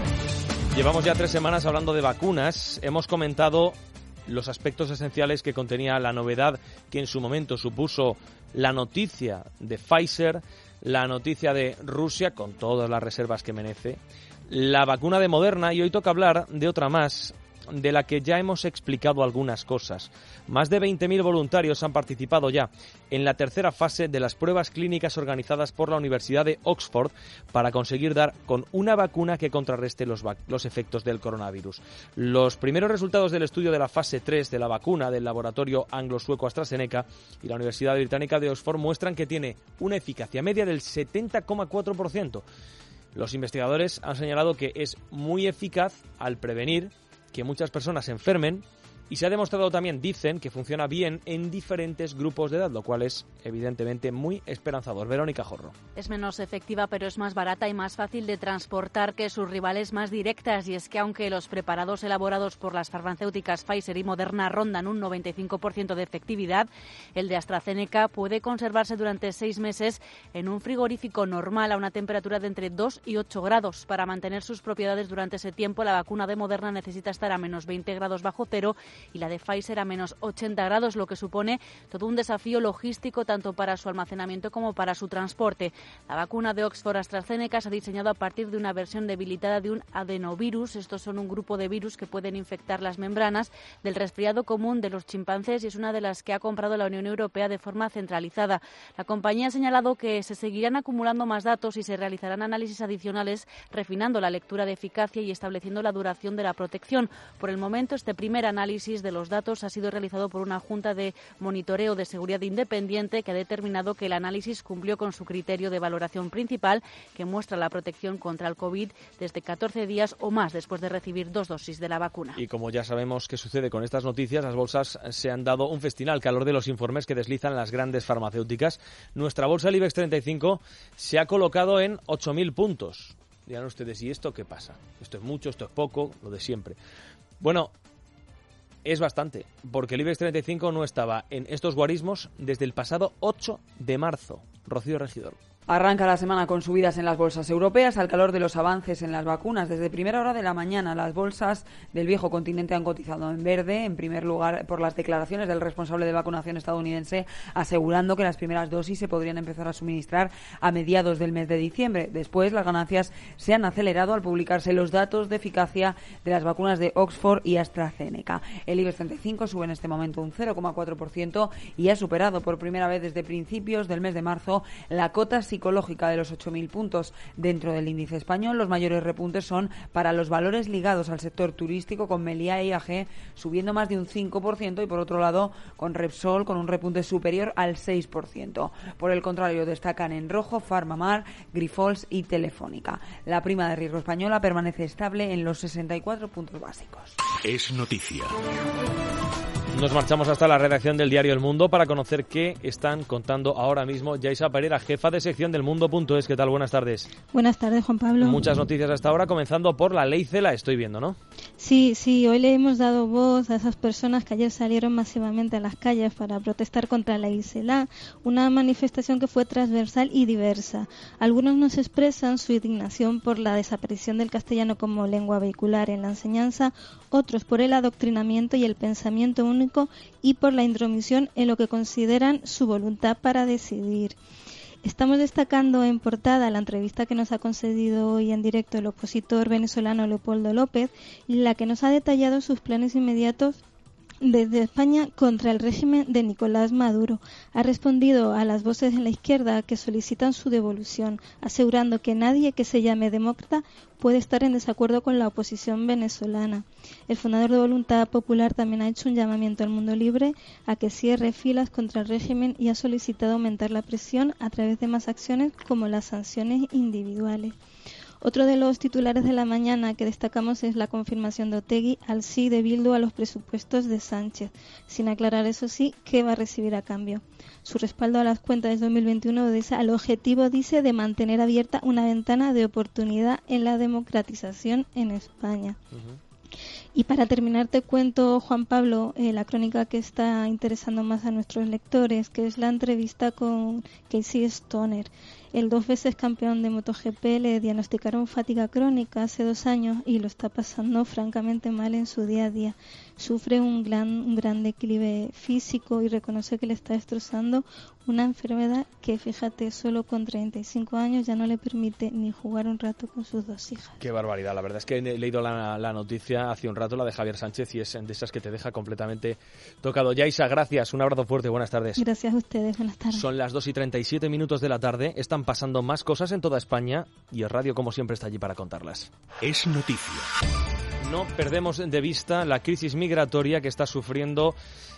Llevamos ya tres semanas hablando de vacunas. Hemos comentado los aspectos esenciales que contenía la novedad que en su momento supuso la noticia de Pfizer, la noticia de Rusia, con todas las reservas que merece, la vacuna de Moderna, y hoy toca hablar de otra más, de la que ya hemos explicado algunas cosas. Más de veinte mil voluntarios han participado ya en la tercera fase de las pruebas clínicas organizadas por la Universidad de Oxford para conseguir dar con una vacuna que contrarreste los, vac- los efectos del coronavirus. Los primeros resultados del estudio de la fase tres de la vacuna del laboratorio anglo-sueco AstraZeneca y la Universidad Británica de Oxford muestran que tiene una eficacia media del setenta coma cuatro por ciento. Los investigadores han señalado que es muy eficaz al prevenir que muchas personas se enfermen y se ha demostrado también, dicen, que funciona bien en diferentes grupos de edad, lo cual es evidentemente muy esperanzador. Verónica Jorro. Es menos efectiva, pero es más barata y más fácil de transportar que sus rivales más directas. Y es que aunque los preparados elaborados por las farmacéuticas Pfizer y Moderna rondan un noventa y cinco por ciento de efectividad, el de AstraZeneca puede conservarse durante seis meses en un frigorífico normal a una temperatura de entre dos y ocho grados. Para mantener sus propiedades durante ese tiempo, la vacuna de Moderna necesita estar a menos veinte grados bajo cero y la de Pfizer a menos ochenta grados, lo que supone todo un desafío logístico tanto para su almacenamiento como para su transporte. La vacuna de Oxford AstraZeneca se ha diseñado a partir de una versión debilitada de un adenovirus. Estos son un grupo de virus que pueden infectar las membranas del resfriado común de los chimpancés y es una de las que ha comprado la Unión Europea de forma centralizada. La compañía ha señalado que se seguirán acumulando más datos y se realizarán análisis adicionales, refinando la lectura de eficacia y estableciendo la duración de la protección. Por el momento, este primer análisis de los datos ha sido realizado por una junta de monitoreo de seguridad independiente que ha determinado que el análisis cumplió con su criterio de valoración principal, que muestra la protección contra el COVID desde catorce días o más después de recibir dos dosis de la vacuna. Y como ya sabemos qué sucede con estas noticias, las bolsas se han dado un festín al calor de los informes que deslizan las grandes farmacéuticas. Nuestra bolsa, el IBEX treinta y cinco, se ha colocado en ocho mil puntos. Dirán ustedes, ¿y esto qué pasa? ¿Esto es mucho? ¿Esto es poco? Lo de siempre. Bueno, es bastante, porque el IBEX treinta y cinco no estaba en estos guarismos desde el pasado ocho de marzo. Rocío Regidor. Arranca la semana con subidas en las bolsas europeas al calor de los avances en las vacunas. Desde primera hora de la mañana las bolsas del viejo continente han cotizado en verde, en primer lugar por las declaraciones del responsable de vacunación estadounidense asegurando que las primeras dosis se podrían empezar a suministrar a mediados del mes de diciembre. Después las ganancias se han acelerado al publicarse los datos de eficacia de las vacunas de Oxford y AstraZeneca. El IBEX treinta y cinco sube en este momento un cero coma cuatro por ciento y ha superado por primera vez desde principios del mes de marzo la cota psicológica de los ocho mil puntos. Dentro del índice español, los mayores repuntes son para los valores ligados al sector turístico, con Meliá e I A G subiendo más de un cinco por ciento y por otro lado con Repsol con un repunte superior al seis por ciento. Por el contrario, destacan en rojo Farmamar, Grifols y Telefónica. La prima de riesgo española permanece estable en los sesenta y cuatro puntos básicos. Es noticia. Nos marchamos hasta la redacción del diario El Mundo para conocer qué están contando ahora mismo Yaisa Pereira, jefa de sección del Mundo punto es. ¿Qué tal? Buenas tardes. Buenas tardes, Juan Pablo. Muchas noticias hasta ahora, comenzando por la ley CELA, estoy viendo, ¿no? Sí, sí, hoy le hemos dado voz a esas personas que ayer salieron masivamente a las calles para protestar contra la ley CELA, una manifestación que fue transversal y diversa. Algunos nos expresan su indignación por la desaparición del castellano como lengua vehicular en la enseñanza, otros por el adoctrinamiento y el pensamiento único y por la intromisión en lo que consideran su voluntad para decidir. Estamos destacando en portada la entrevista que nos ha concedido hoy en directo el opositor venezolano Leopoldo López, en la que nos ha detallado sus planes inmediatos desde España contra el régimen de Nicolás Maduro. Ha respondido a las voces en la izquierda que solicitan su devolución, asegurando que nadie que se llame demócrata puede estar en desacuerdo con la oposición venezolana. El fundador de Voluntad Popular también ha hecho un llamamiento al mundo libre a que cierre filas contra el régimen y ha solicitado aumentar la presión a través de más acciones como las sanciones individuales. Otro de los titulares de la mañana que destacamos es la confirmación de Otegi al sí de Bildu a los presupuestos de Sánchez, sin aclarar, eso sí, qué va a recibir a cambio. Su respaldo a las cuentas del dos mil veintiuno obedece al objetivo, dice, de mantener abierta una ventana de oportunidad en la democratización en España. Uh-huh. Y para terminar te cuento, Juan Pablo, eh, la crónica que está interesando más a nuestros lectores, que es la entrevista con Casey Stoner. El dos veces campeón de MotoGP le diagnosticaron fatiga crónica hace dos años y lo está pasando francamente mal en su día a día. Sufre un gran, un gran declive físico y reconoce que le está destrozando una enfermedad que, fíjate, solo con treinta y cinco años ya no le permite ni jugar un rato con sus dos hijas. Qué barbaridad, la verdad es que he leído la, la noticia hace un rato, la de Javier Sánchez, y es de esas que te deja completamente tocado. Yaisa, gracias, un abrazo fuerte, buenas tardes. Gracias a ustedes, buenas tardes. Son las dos y treinta y siete minutos de la tarde, están pasando más cosas en toda España y el radio, como siempre, está allí para contarlas. Es noticia. No perdemos de vista la crisis migratoria que está sufriendo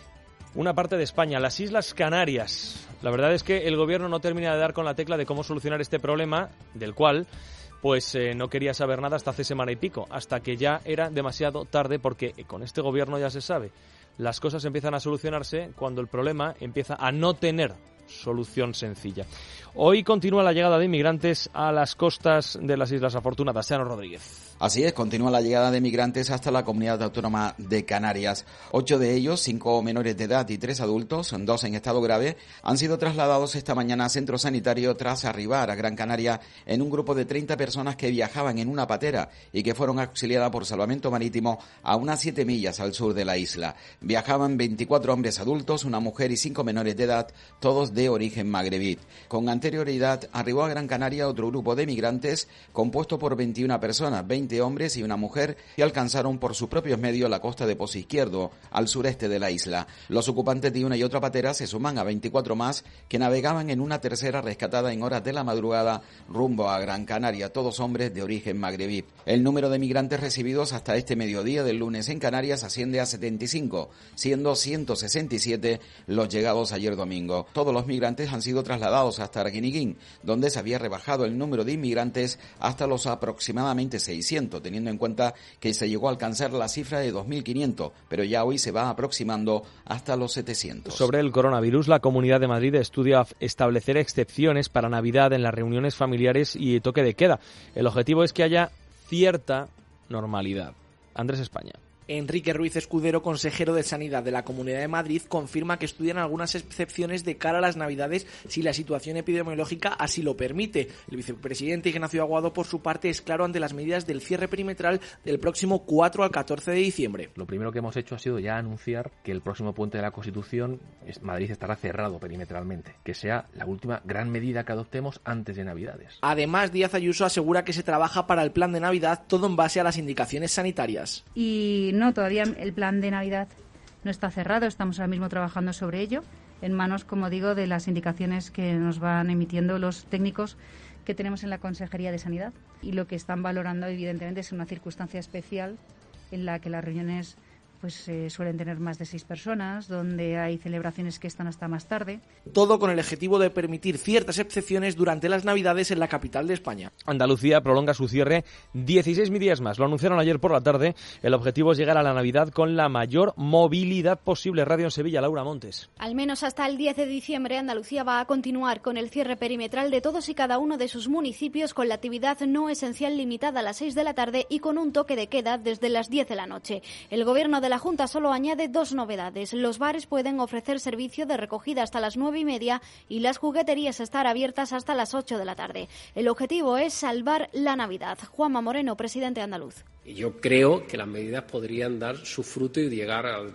una parte de España, las Islas Canarias. La verdad es que el gobierno no termina de dar con la tecla de cómo solucionar este problema, del cual pues eh, no quería saber nada hasta hace semana y pico, hasta que ya era demasiado tarde, porque con este gobierno ya se sabe, las cosas empiezan a solucionarse cuando el problema empieza a no tener solución sencilla. Hoy continúa la llegada de inmigrantes a las costas de las Islas Afortunadas. Seano Rodríguez. Así es, continúa la llegada de migrantes hasta la comunidad autónoma de Canarias. Ocho de ellos, cinco menores de edad y tres adultos, dos en estado grave, han sido trasladados esta mañana a centro sanitario tras arribar a Gran Canaria en un grupo de treinta personas que viajaban en una patera y que fueron auxiliadas por Salvamento Marítimo a unas siete millas al sur de la isla. Viajaban veinticuatro hombres adultos, una mujer y cinco menores de edad, todos de origen magrebí. Con anterioridad arribó a Gran Canaria otro grupo de migrantes compuesto por veintiuna personas, veinte hombres y una mujer, que alcanzaron por sus propios medios la costa de Pozo Izquierdo, al sureste de la isla. Los ocupantes de una y otra patera se suman a veinticuatro más que navegaban en una tercera rescatada en horas de la madrugada rumbo a Gran Canaria, todos hombres de origen magrebí. El número de migrantes recibidos hasta este mediodía del lunes en Canarias asciende a setenta y cinco, siendo ciento sesenta y siete los llegados ayer domingo. Todos los migrantes han sido trasladados hasta Arguineguín, donde se había rebajado el número de inmigrantes hasta los aproximadamente seiscientos, teniendo en cuenta que se llegó a alcanzar la cifra de dos mil quinientos, pero ya hoy se va aproximando hasta los setecientos. Sobre el coronavirus, la Comunidad de Madrid estudia establecer excepciones para Navidad en las reuniones familiares y toque de queda. El objetivo es que haya cierta normalidad. Andrés España. Enrique Ruiz Escudero, consejero de Sanidad de la Comunidad de Madrid, confirma que estudian algunas excepciones de cara a las Navidades si la situación epidemiológica así lo permite. El vicepresidente Ignacio Aguado, por su parte, es claro ante las medidas del cierre perimetral del próximo cuatro al catorce de diciembre. Lo primero que hemos hecho ha sido ya anunciar que el próximo puente de la Constitución, Madrid estará cerrado perimetralmente, que sea la última gran medida que adoptemos antes de Navidades. Además, Díaz Ayuso asegura que se trabaja para el plan de Navidad todo en base a las indicaciones sanitarias. Y no, todavía el plan de Navidad no está cerrado, estamos ahora mismo trabajando sobre ello, en manos, como digo, de las indicaciones que nos van emitiendo los técnicos que tenemos en la Consejería de Sanidad, y lo que están valorando, evidentemente, es una circunstancia especial en la que las reuniones pues eh, suelen tener más de seis personas, donde hay celebraciones que están hasta más tarde. Todo con el objetivo de permitir ciertas excepciones durante las Navidades en la capital de España. Andalucía prolonga su cierre dieciséis días más. Lo anunciaron ayer por la tarde. El objetivo es llegar a la Navidad con la mayor movilidad posible. Radio en Sevilla, Laura Montes. Al menos hasta el diez de diciembre, Andalucía va a continuar con el cierre perimetral de todos y cada uno de sus municipios, con la actividad no esencial limitada a las seis de la tarde y con un toque de queda desde las diez de la noche. El gobierno de la Junta solo añade dos novedades. Los bares pueden ofrecer servicio de recogida hasta las nueve y media y las jugueterías estar abiertas hasta las ocho de la tarde. El objetivo es salvar la Navidad. Juanma Moreno, presidente andaluz. Yo creo que las medidas podrían dar su fruto y llegar al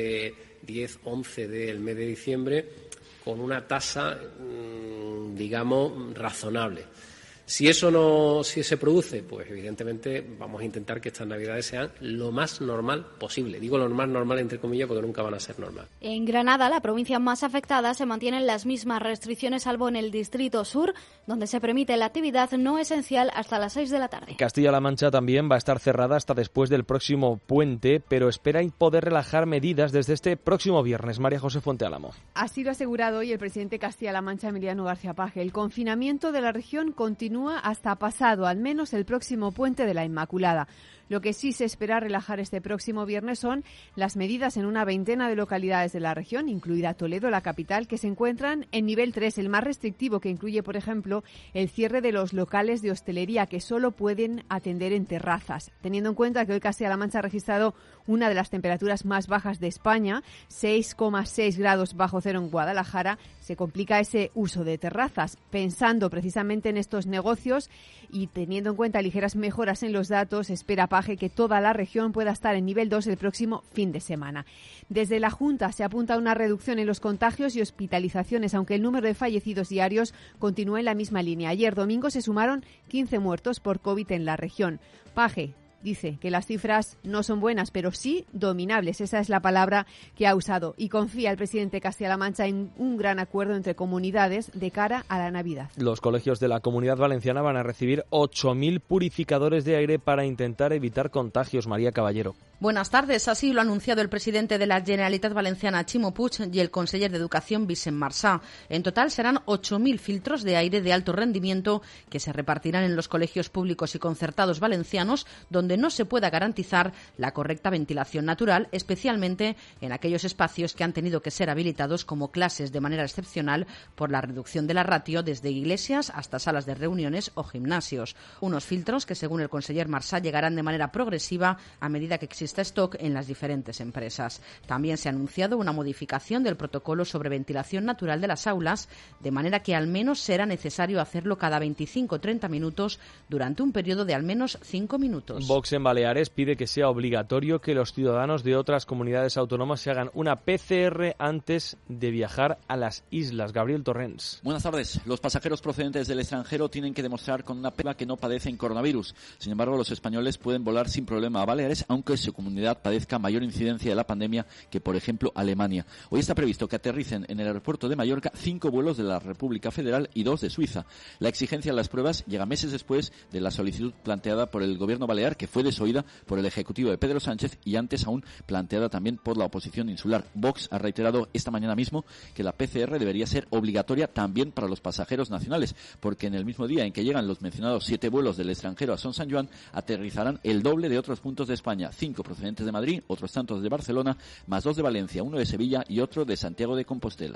diez once del mes de diciembre con una tasa, digamos, razonable. Si eso no si se produce, pues evidentemente vamos a intentar que estas Navidades sean lo más normal posible. Digo lo más normal entre comillas porque nunca van a ser normal. En Granada, la provincia más afectada, se mantienen las mismas restricciones salvo en el Distrito Sur, donde se permite la actividad no esencial hasta las seis de la tarde. Castilla-La Mancha también va a estar cerrada hasta después del próximo puente, pero espera poder relajar medidas desde este próximo viernes. María José Fuenteálamo. Así lo ha asegurado hoy el presidente de Castilla-La Mancha, Emiliano García Paje. El confinamiento de la región continúa hasta pasado al menos el próximo puente de la Inmaculada. Lo que sí se espera relajar este próximo viernes son las medidas en una veintena de localidades de la región, incluida Toledo, la capital, que se encuentran en nivel tres, el más restrictivo, que incluye, por ejemplo, el cierre de los locales de hostelería que solo pueden atender en terrazas. Teniendo en cuenta que hoy Castilla-La Mancha ha registrado una de las temperaturas más bajas de España, seis coma seis grados bajo cero en Guadalajara, se complica ese uso de terrazas. Pensando precisamente en estos negocios y teniendo en cuenta ligeras mejoras en los datos, espera Paje que toda la región pueda estar en nivel dos el próximo fin de semana. Desde la Junta se apunta a una reducción en los contagios y hospitalizaciones, aunque el número de fallecidos diarios continúa en la misma línea. Ayer domingo se sumaron quince muertos por COVID en la región. Paje dice que las cifras no son buenas, pero sí dominables. Esa es la palabra que ha usado. Y confía el presidente de Castilla-La Mancha en un gran acuerdo entre comunidades de cara a la Navidad. Los colegios de la Comunidad Valenciana van a recibir ocho mil purificadores de aire para intentar evitar contagios. María Caballero. Buenas tardes. Así lo ha anunciado el presidente de la Generalitat Valenciana, Ximo Puig, y el conseller de Educación, Vicent Marsà. En total serán ocho mil filtros de aire de alto rendimiento que se repartirán en los colegios públicos y concertados valencianos, donde no se pueda garantizar la correcta ventilación natural, especialmente en aquellos espacios que han tenido que ser habilitados como clases de manera excepcional por la reducción de la ratio desde iglesias hasta salas de reuniones o gimnasios. Unos filtros que, según el conseller Marsà, llegarán de manera progresiva a medida que exista stock en las diferentes empresas. También se ha anunciado una modificación del protocolo sobre ventilación natural de las aulas, de manera que al menos será necesario hacerlo cada veinticinco a treinta minutos durante un periodo de al menos cinco minutos. Vox en Baleares pide que sea obligatorio que los ciudadanos de otras comunidades autónomas se hagan una P C R antes de viajar a las islas. Gabriel Torrens. Buenas tardes. Los pasajeros procedentes del extranjero tienen que demostrar con una prueba que no padecen coronavirus. Sin embargo, los españoles pueden volar sin problema a Baleares, aunque su comunidad padezca mayor incidencia de la pandemia que, por ejemplo, Alemania. Hoy está previsto que aterricen en el aeropuerto de Mallorca cinco vuelos de la República Federal y dos de Suiza. La exigencia de las pruebas llega meses después de la solicitud planteada por el gobierno balear, que fue desoída por el ejecutivo de Pedro Sánchez y antes aún planteada también por la oposición insular. Vox ha reiterado esta mañana mismo que la P C R debería ser obligatoria también para los pasajeros nacionales, porque en el mismo día en que llegan los mencionados siete vuelos del extranjero a Son San Juan, aterrizarán el doble de otros puntos de España, cinco procedentes de Madrid, otros tantos de Barcelona, más dos de Valencia, uno de Sevilla y otro de Santiago de Compostela.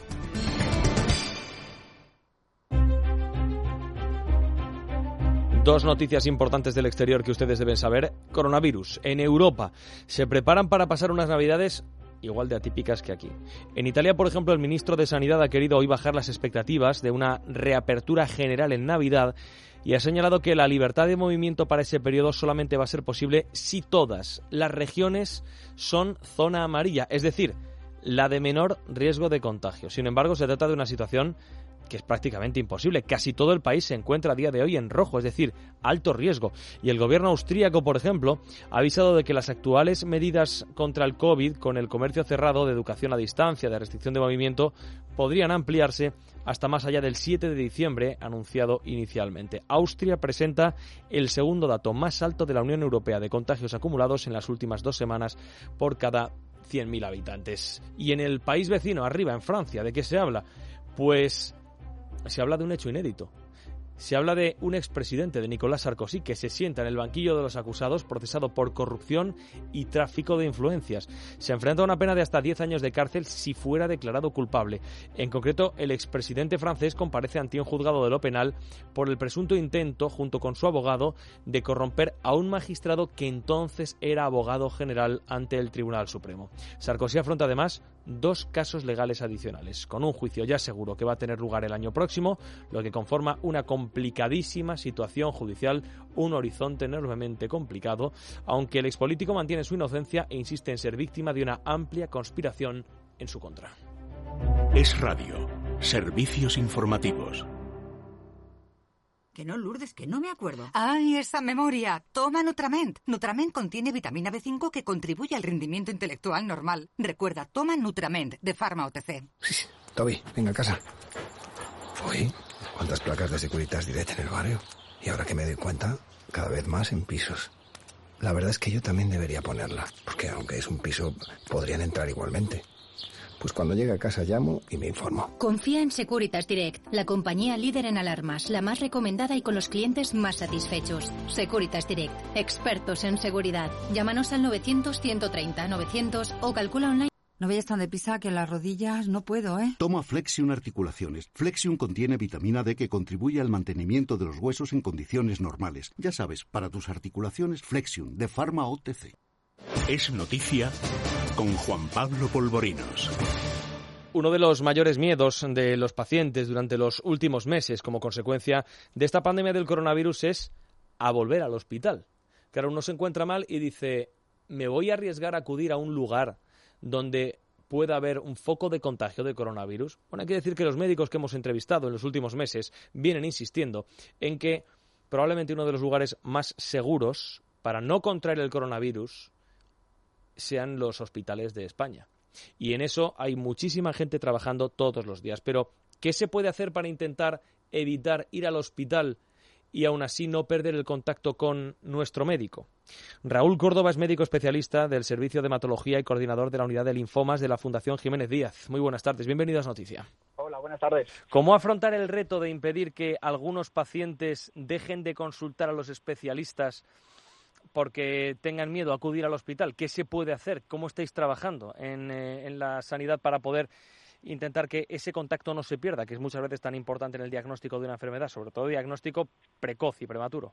Dos noticias importantes del exterior que ustedes deben saber. Coronavirus. En Europa se preparan para pasar unas Navidades igual de atípicas que aquí. En Italia, por ejemplo, el ministro de Sanidad ha querido hoy bajar las expectativas de una reapertura general en Navidad y ha señalado que la libertad de movimiento para ese periodo solamente va a ser posible si todas las regiones son zona amarilla, es decir, la de menor riesgo de contagio. Sin embargo, se trata de una situación que es prácticamente imposible. Casi todo el país se encuentra a día de hoy en rojo, es decir, alto riesgo. Y el gobierno austríaco, por ejemplo, ha avisado de que las actuales medidas contra el COVID, con el comercio cerrado, de educación a distancia, de restricción de movimiento, podrían ampliarse hasta más allá del siete de diciembre, anunciado inicialmente. Austria presenta el segundo dato más alto de la Unión Europea de contagios acumulados en las últimas dos semanas por cada cien mil habitantes. Y en el país vecino, arriba, en Francia, ¿de qué se habla? Pues se habla de un hecho inédito. Se habla de un expresidente, de Nicolas Sarkozy, que se sienta en el banquillo de los acusados, procesado por corrupción y tráfico de influencias. Se enfrenta a una pena de hasta diez años de cárcel si fuera declarado culpable. En concreto, el expresidente francés comparece ante un juzgado de lo penal por el presunto intento, junto con su abogado, de corromper a un magistrado que entonces era abogado general ante el Tribunal Supremo. Sarkozy afronta además dos casos legales adicionales, con un juicio ya seguro que va a tener lugar el año próximo, lo que conforma una complicadísima situación judicial, un horizonte enormemente complicado, aunque el expolítico mantiene su inocencia e insiste en ser víctima de una amplia conspiración en su contra. Es Radio, servicios informativos. Que no, Lourdes, que no me acuerdo. ¡Ay, esa memoria! Toma Nutrament. Nutrament contiene vitamina B cinco que contribuye al rendimiento intelectual normal. Recuerda, toma Nutrament, de Pharma O T C. Toby, venga a casa. Uy, cuántas placas de Securitas Direct en el barrio. Y ahora que me doy cuenta, cada vez más en pisos. La verdad es que yo también debería ponerla, porque aunque es un piso, podrían entrar igualmente. Pues cuando llegue a casa llamo y me informo. Confía en Securitas Direct, la compañía líder en alarmas, la más recomendada y con los clientes más satisfechos. Securitas Direct, expertos en seguridad. Llámanos al novecientos, ciento treinta, novecientos o calcula online. No vayas tan deprisa que las rodillas no puedo, ¿eh? Toma Flexion Articulaciones. Flexion contiene vitamina D que contribuye al mantenimiento de los huesos en condiciones normales. Ya sabes, para tus articulaciones, Flexion, de Pharma O T C. Es noticia con Juan Pablo Polvorinos. Uno de los mayores miedos de los pacientes durante los últimos meses como consecuencia de esta pandemia del coronavirus es a volver al hospital. Claro, uno se encuentra mal y dice, me voy a arriesgar a acudir a un lugar donde pueda haber un foco de contagio de coronavirus. Bueno, hay que decir que los médicos que hemos entrevistado en los últimos meses vienen insistiendo en que probablemente uno de los lugares más seguros para no contraer el coronavirus sean los hospitales de España. Y en eso hay muchísima gente trabajando todos los días. Pero, ¿qué se puede hacer para intentar evitar ir al hospital y aún así no perder el contacto con nuestro médico? Raúl Córdoba es médico especialista del Servicio de Hematología y coordinador de la Unidad de Linfomas de la Fundación Jiménez Díaz. Muy buenas tardes, bienvenidos a Noticia. Hola, buenas tardes. ¿Cómo afrontar el reto de impedir que algunos pacientes dejen de consultar a los especialistas porque tengan miedo a acudir al hospital? ¿Qué se puede hacer? ¿Cómo estáis trabajando en, eh, en la sanidad para poder intentar que ese contacto no se pierda, que es muchas veces tan importante en el diagnóstico de una enfermedad, sobre todo diagnóstico precoz y prematuro?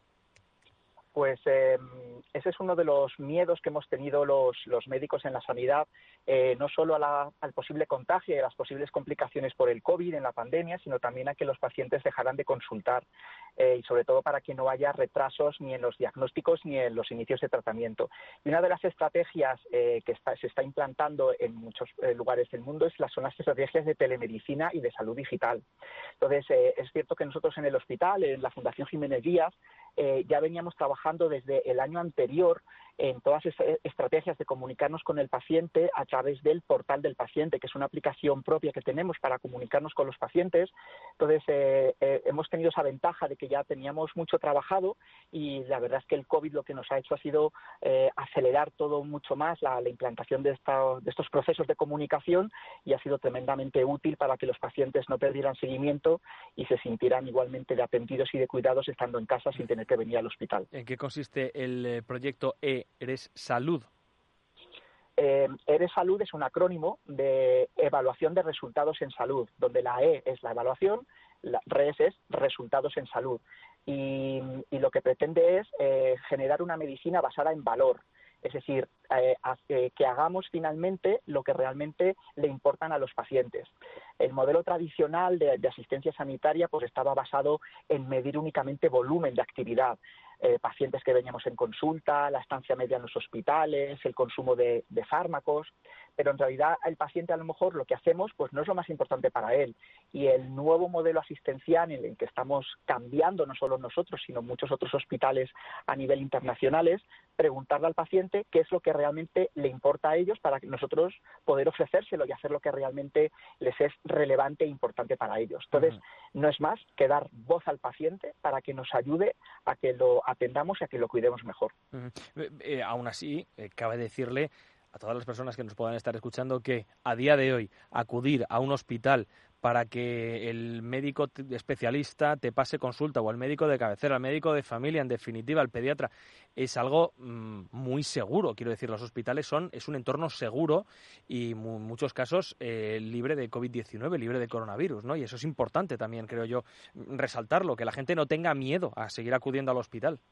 Pues eh, ese es uno de los miedos que hemos tenido los, los médicos en la sanidad, eh, no solo a la, al posible contagio y a las posibles complicaciones por el COVID en la pandemia, sino también a que los pacientes dejaran de consultar eh, y sobre todo para que no haya retrasos ni en los diagnósticos ni en los inicios de tratamiento. Y una de las estrategias eh, que está, se está implantando en muchos eh, lugares del mundo es las, son las estrategias de telemedicina y de salud digital. Entonces, eh, es cierto que nosotros en el hospital, en la Fundación Jiménez Díaz, eh, ya veníamos trabajando desde el año anterior en todas esas estrategias de comunicarnos con el paciente a través del portal del paciente, que es una aplicación propia que tenemos para comunicarnos con los pacientes. Entonces, eh, eh, hemos tenido esa ventaja de que ya teníamos mucho trabajado y la verdad es que el COVID lo que nos ha hecho ha sido eh, acelerar todo mucho más la, la implantación de, esta, de estos procesos de comunicación y ha sido tremendamente útil para que los pacientes no perdieran seguimiento y se sintieran igualmente de atendidos y de cuidados estando en casa sin tener que venir al hospital. ¿En qué consiste el eh, proyecto E? Eres Salud. Eh, Eres Salud es un acrónimo de evaluación de resultados en salud, donde la E es la evaluación, la R E S es resultados en salud. Y, y lo que pretende es eh, generar una medicina basada en valor. Es decir, eh, hace que hagamos finalmente lo que realmente le importan a los pacientes. El modelo tradicional de, de asistencia sanitaria pues estaba basado en medir únicamente volumen de actividad. Eh, pacientes que veníamos en consulta, la estancia media en los hospitales, el consumo de, de fármacos, pero en realidad el paciente a lo mejor lo que hacemos pues no es lo más importante para él. Y el nuevo modelo asistencial en el que estamos cambiando no solo nosotros, sino muchos otros hospitales a nivel internacional es preguntarle al paciente qué es lo que realmente le importa a ellos para que nosotros poder ofrecérselo y hacer lo que realmente les es relevante e importante para ellos. Entonces, uh-huh. no es más que dar voz al paciente para que nos ayude a que lo atendamos y a que lo cuidemos mejor. Uh-huh. Eh, eh, aún así, eh, cabe decirle a todas las personas que nos puedan estar escuchando que a día de hoy acudir a un hospital para que el médico especialista te pase consulta o el médico de cabecera, el médico de familia, en definitiva, el pediatra, es algo mmm, muy seguro. Quiero decir, los hospitales son es un entorno seguro y en muchos casos eh, libre de COVID diecinueve, libre de coronavirus, ¿no? Y eso es importante también, creo yo, resaltarlo, que la gente no tenga miedo a seguir acudiendo al hospital.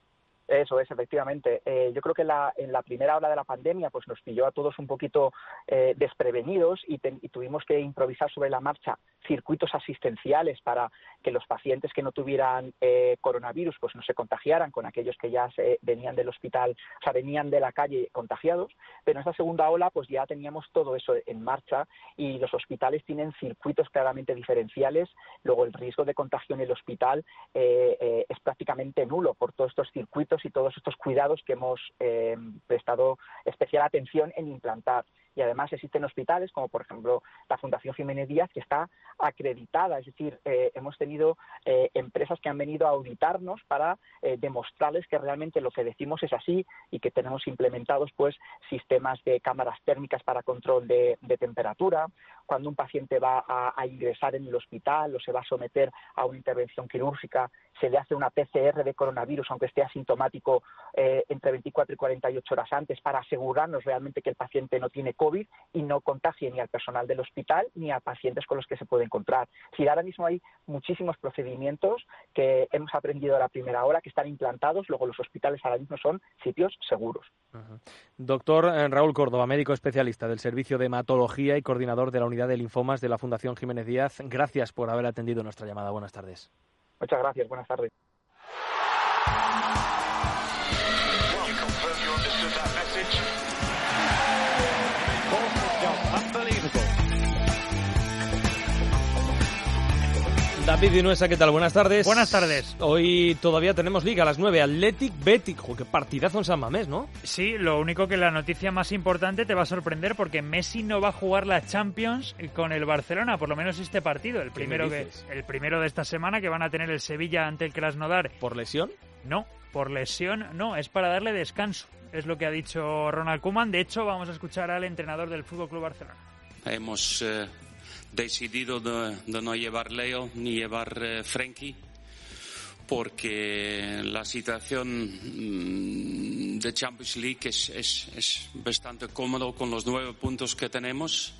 Eso es, efectivamente. Eh, yo creo que la, en la primera ola de la pandemia pues nos pilló a todos un poquito eh, desprevenidos y, te, y tuvimos que improvisar sobre la marcha circuitos asistenciales para que los pacientes que no tuvieran eh, coronavirus pues no se contagiaran con aquellos que ya se, venían del hospital, o sea, venían de la calle contagiados. Pero en esta segunda ola pues ya teníamos todo eso en marcha y los hospitales tienen circuitos claramente diferenciales. Luego el riesgo de contagio en el hospital eh, eh, es prácticamente nulo por todos estos circuitos y todos estos cuidados que hemos eh, prestado especial atención en implantar. Y además existen hospitales como por ejemplo la Fundación Jiménez Díaz que está acreditada, es decir, eh, hemos tenido eh, empresas que han venido a auditarnos para eh, demostrarles que realmente lo que decimos es así y que tenemos implementados pues sistemas de cámaras térmicas para control de, de temperatura. Cuando un paciente va a, a ingresar en el hospital o se va a someter a una intervención quirúrgica, se le hace una P C R de coronavirus, aunque esté asintomático, eh, entre veinticuatro y cuarenta y ocho horas antes, para asegurarnos realmente que el paciente no tiene COVID y no contagie ni al personal del hospital ni a pacientes con los que se puede encontrar. Sí, ahora mismo hay muchísimos procedimientos que hemos aprendido a la primera hora, que están implantados, luego los hospitales ahora mismo son sitios seguros. Uh-huh. Doctor Raúl Córdoba, médico especialista del Servicio de Hematología y coordinador de la Unidad de Linfomas de la Fundación Jiménez Díaz, gracias por haber atendido nuestra llamada. Buenas tardes. Muchas gracias, buenas tardes. David Vinuesa, ¿qué tal? Buenas tardes. Buenas tardes. Hoy todavía tenemos Liga a las nueve. Athletic Betis. ¡Jo, qué partidazo en San Mamés!, ¿no? Sí, lo único que la noticia más importante te va a sorprender porque Messi no va a jugar la Champions con el Barcelona, por lo menos este partido, el primero que el primero de esta semana que van a tener el Sevilla ante el Krasnodar. ¿Por lesión? No, por lesión no, es para darle descanso. Es lo que ha dicho Ronald Koeman. De hecho, vamos a escuchar al entrenador del F C Barcelona. Hemos eh... decidido de, de no llevar Leo ni llevar eh, Frenkie porque la situación mm, de Champions League es, es, es bastante cómodo con los nueve puntos que tenemos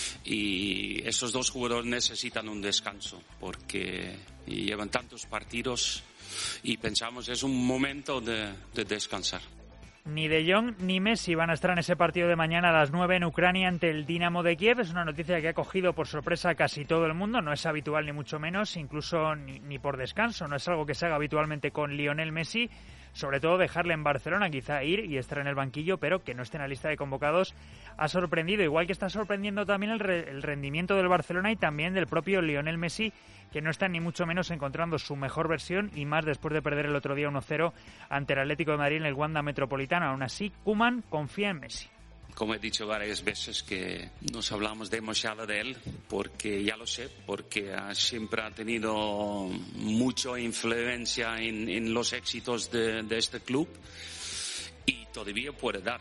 y esos dos jugadores necesitan un descanso porque llevan tantos partidos y pensamos es un momento de, de descansar. Ni De Jong ni Messi van a estar en ese partido de mañana a las nueve en Ucrania ante el Dinamo de Kiev. Es una noticia que ha cogido por sorpresa a casi todo el mundo. No es habitual ni mucho menos, incluso ni, ni por descanso. No es algo que se haga habitualmente con Lionel Messi. Sobre todo dejarle en Barcelona, quizá ir y estar en el banquillo, pero que no esté en la lista de convocados ha sorprendido. Igual que está sorprendiendo también el, re, el rendimiento del Barcelona y también del propio Lionel Messi, que no está ni mucho menos encontrando su mejor versión y más después de perder el otro día uno cero ante el Atlético de Madrid en el Wanda Metropolitano. Aún así, Koeman confía en Messi. Como he dicho varias veces que nos hablamos demasiado de él, porque ya lo sé, porque siempre ha tenido mucha influencia en, en los éxitos de, de este club y todavía puede dar.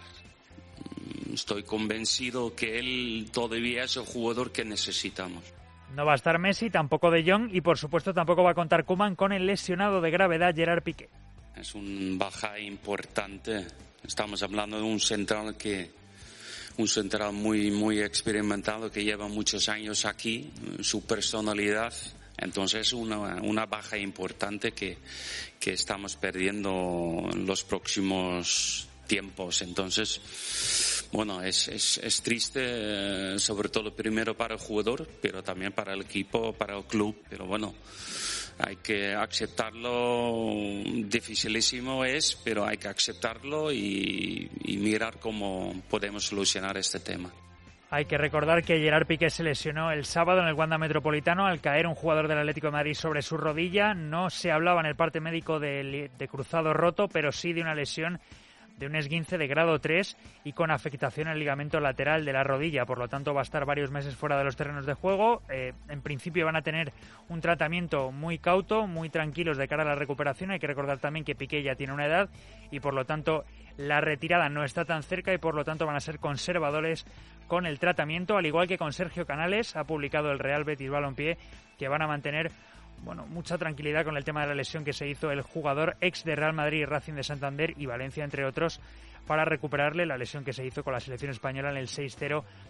Estoy convencido que él todavía es el jugador que necesitamos. No va a estar Messi, tampoco De Jong y por supuesto tampoco va a contar Koeman con el lesionado de gravedad Gerard Piqué. Es un baja importante. Estamos hablando de un central que un central muy muy experimentado que lleva muchos años aquí, su personalidad. Entonces una una baja importante que que estamos perdiendo en los próximos tiempos. Entonces, bueno, es, es, es triste, sobre todo primero para el jugador, pero también para el equipo, para el club. Pero bueno, hay que aceptarlo, dificilísimo es, pero hay que aceptarlo y, y mirar cómo podemos solucionar este tema. Hay que recordar que Gerard Piqué se lesionó el sábado en el Wanda Metropolitano al caer un jugador del Atlético de Madrid sobre su rodilla. No se hablaba en el parte médico de, de cruzado roto, pero sí de una lesión de un esguince de grado tres y con afectación al ligamento lateral de la rodilla. Por lo tanto, va a estar varios meses fuera de los terrenos de juego. Eh, en principio van a tener un tratamiento muy cauto, muy tranquilos de cara a la recuperación. Hay que recordar también que Piqué ya tiene una edad y por lo tanto la retirada no está tan cerca y por lo tanto van a ser conservadores con el tratamiento, al igual que con Sergio Canales. Ha publicado el Real Betis Balompié que van a mantener bueno, mucha tranquilidad con el tema de la lesión que se hizo el jugador ex de Real Madrid, Racing de Santander y Valencia, entre otros, para recuperarle la lesión que se hizo con la selección española en el seis cero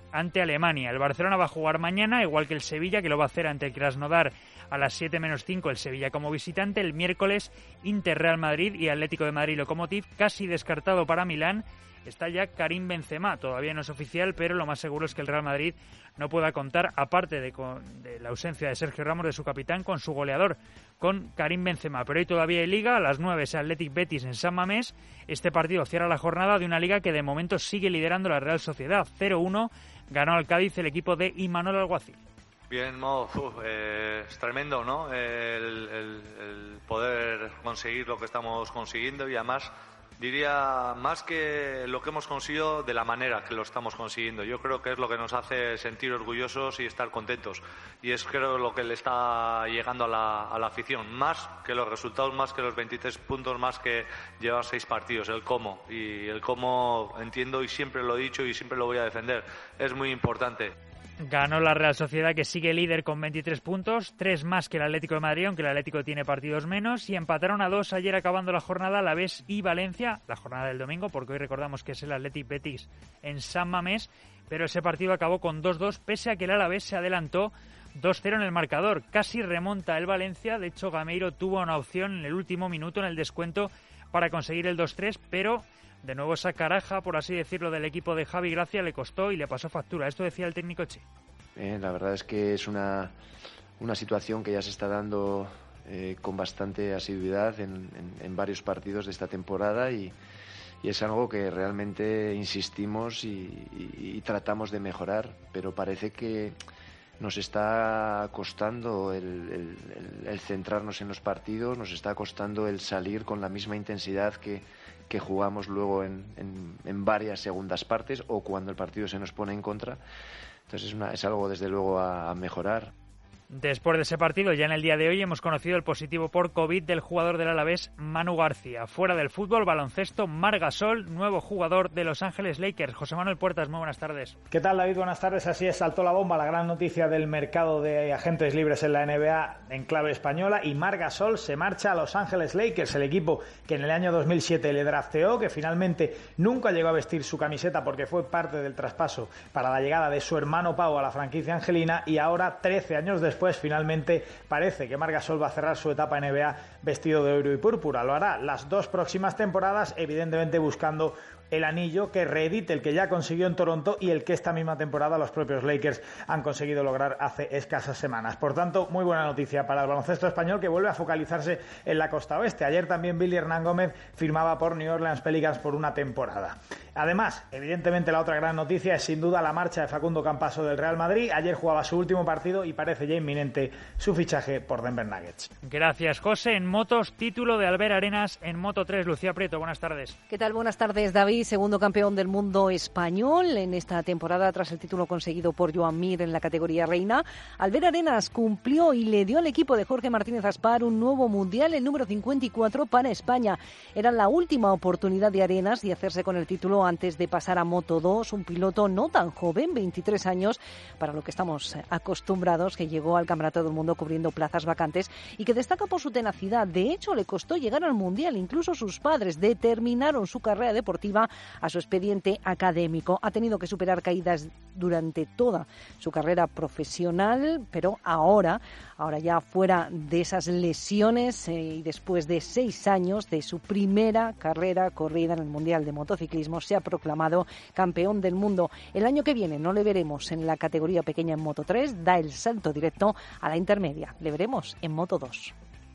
ante Alemania. El Barcelona va a jugar mañana, igual que el Sevilla, que lo va a hacer ante el Krasnodar a las siete menos cinco, el Sevilla como visitante. El miércoles, Inter Real Madrid y Atlético de Madrid Lokomotiv. Casi descartado para Milán está ya Karim Benzema. Todavía no es oficial, pero lo más seguro es que el Real Madrid no pueda contar, aparte de, con, de la ausencia de Sergio Ramos, de su capitán, con su goleador, con Karim Benzema. Pero hoy todavía hay Liga, a las nueve es Athletic Betis en San Mamés. Este partido cierra la jornada de una Liga que de momento sigue liderando la Real Sociedad. cero uno ganó al Cádiz el equipo de Imanol Alguacil. Bien, Mo, uf, eh, es tremendo, ¿no? El, el, el poder conseguir lo que estamos consiguiendo, y además diría más que lo que hemos conseguido, de la manera que lo estamos consiguiendo. Yo creo que es lo que nos hace sentir orgullosos y estar contentos, y es creo lo que le está llegando a la, a la afición, más que los resultados, más que los veintitrés puntos, más que llevar seis partidos, el cómo, y el cómo entiendo y siempre lo he dicho y siempre lo voy a defender, es muy importante. Ganó la Real Sociedad, que sigue líder con veintitrés puntos, tres más que el Atlético de Madrid, aunque el Atlético tiene partidos menos, y empataron a dos ayer acabando la jornada Alavés y Valencia, la jornada del domingo, porque hoy recordamos que es el Athletic Betis en San Mamés, pero ese partido acabó con dos dos, pese a que el Alavés se adelantó dos cero en el marcador. Casi remonta el Valencia, de hecho Gameiro tuvo una opción en el último minuto, en el descuento, para conseguir el dos tres, pero de nuevo esa caraja, por así decirlo, del equipo de Javi Gracia le costó y le pasó factura. Esto decía el técnico Che. Eh, la verdad es que es una, una situación que ya se está dando eh, con bastante asiduidad en, en, en varios partidos de esta temporada, y, y es algo que realmente insistimos y, y, y tratamos de mejorar, pero parece que nos está costando el, el, el, el centrarnos en los partidos, nos está costando el salir con la misma intensidad que que jugamos luego en, en, en varias segundas partes, o cuando el partido se nos pone en contra. Entonces es, una, es algo desde luego a, a mejorar. Después de ese partido, ya en el día de hoy, hemos conocido el positivo por COVID del jugador del Alavés, Manu García. Fuera del fútbol, baloncesto, Marc Gasol, nuevo jugador de Los Ángeles Lakers. José Manuel Puertas, muy buenas tardes. ¿Qué tal, David? Buenas tardes. Así es, saltó la bomba, la gran noticia del mercado de agentes libres en la N B A en clave española, y Marc Gasol se marcha a Los Ángeles Lakers, el equipo que en el año dos mil siete le drafteó, que finalmente nunca llegó a vestir su camiseta porque fue parte del traspaso para la llegada de su hermano Pau a la franquicia angelina, y ahora, trece años después, finalmente parece que Marc Gasol va a cerrar su etapa N B A vestido de oro y púrpura. Lo hará las dos próximas temporadas, evidentemente buscando el anillo que reedite el que ya consiguió en Toronto y el que esta misma temporada los propios Lakers han conseguido lograr hace escasas semanas. Por tanto, muy buena noticia para el baloncesto español, que vuelve a focalizarse en la costa oeste. Ayer también Billy Hernán Gómez firmaba por New Orleans Pelicans por una temporada. Además, evidentemente, la otra gran noticia es sin duda la marcha de Facundo Campasso del Real Madrid. Ayer jugaba su último partido y parece ya inminente su fichaje por Denver Nuggets. Gracias, José. En motos, título de Albert Arenas en Moto tres. Lucía Prieto, buenas tardes. ¿Qué tal? Buenas tardes, David. Segundo campeón del mundo español en esta temporada tras el título conseguido por Joan Mir en la categoría reina. Albert Arenas cumplió y le dio al equipo de Jorge Martínez Aspar un nuevo mundial, el número cincuenta y cuatro para España. Era la última oportunidad de Arenas de hacerse con el título antes de pasar a Moto dos, un piloto no tan joven, veintitrés años, para lo que estamos acostumbrados, que llegó al Campeonato del Mundo cubriendo plazas vacantes y que destaca por su tenacidad. De hecho, le costó llegar al Mundial. Incluso sus padres determinaron su carrera deportiva a su expediente académico. Ha tenido que superar caídas durante toda su carrera profesional, pero ahora, ahora ya fuera de esas lesiones eh, y después de seis años de su primera carrera corrida en el Mundial de Motociclismo, se ha proclamado campeón del mundo. El año que viene no le veremos en la categoría pequeña en Moto tres, da el salto directo a la intermedia. Le veremos en Moto dos.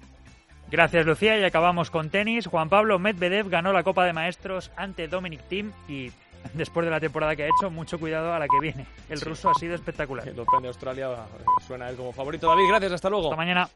Gracias, Lucía, y acabamos con tenis. Juan Pablo Medvedev ganó la Copa de Maestros ante Dominic Thiem y después de la temporada que ha hecho, mucho cuidado a la que viene. El sí. ruso ha sido espectacular. El Open de Australia suena él como favorito. David, gracias, hasta luego. Hasta mañana.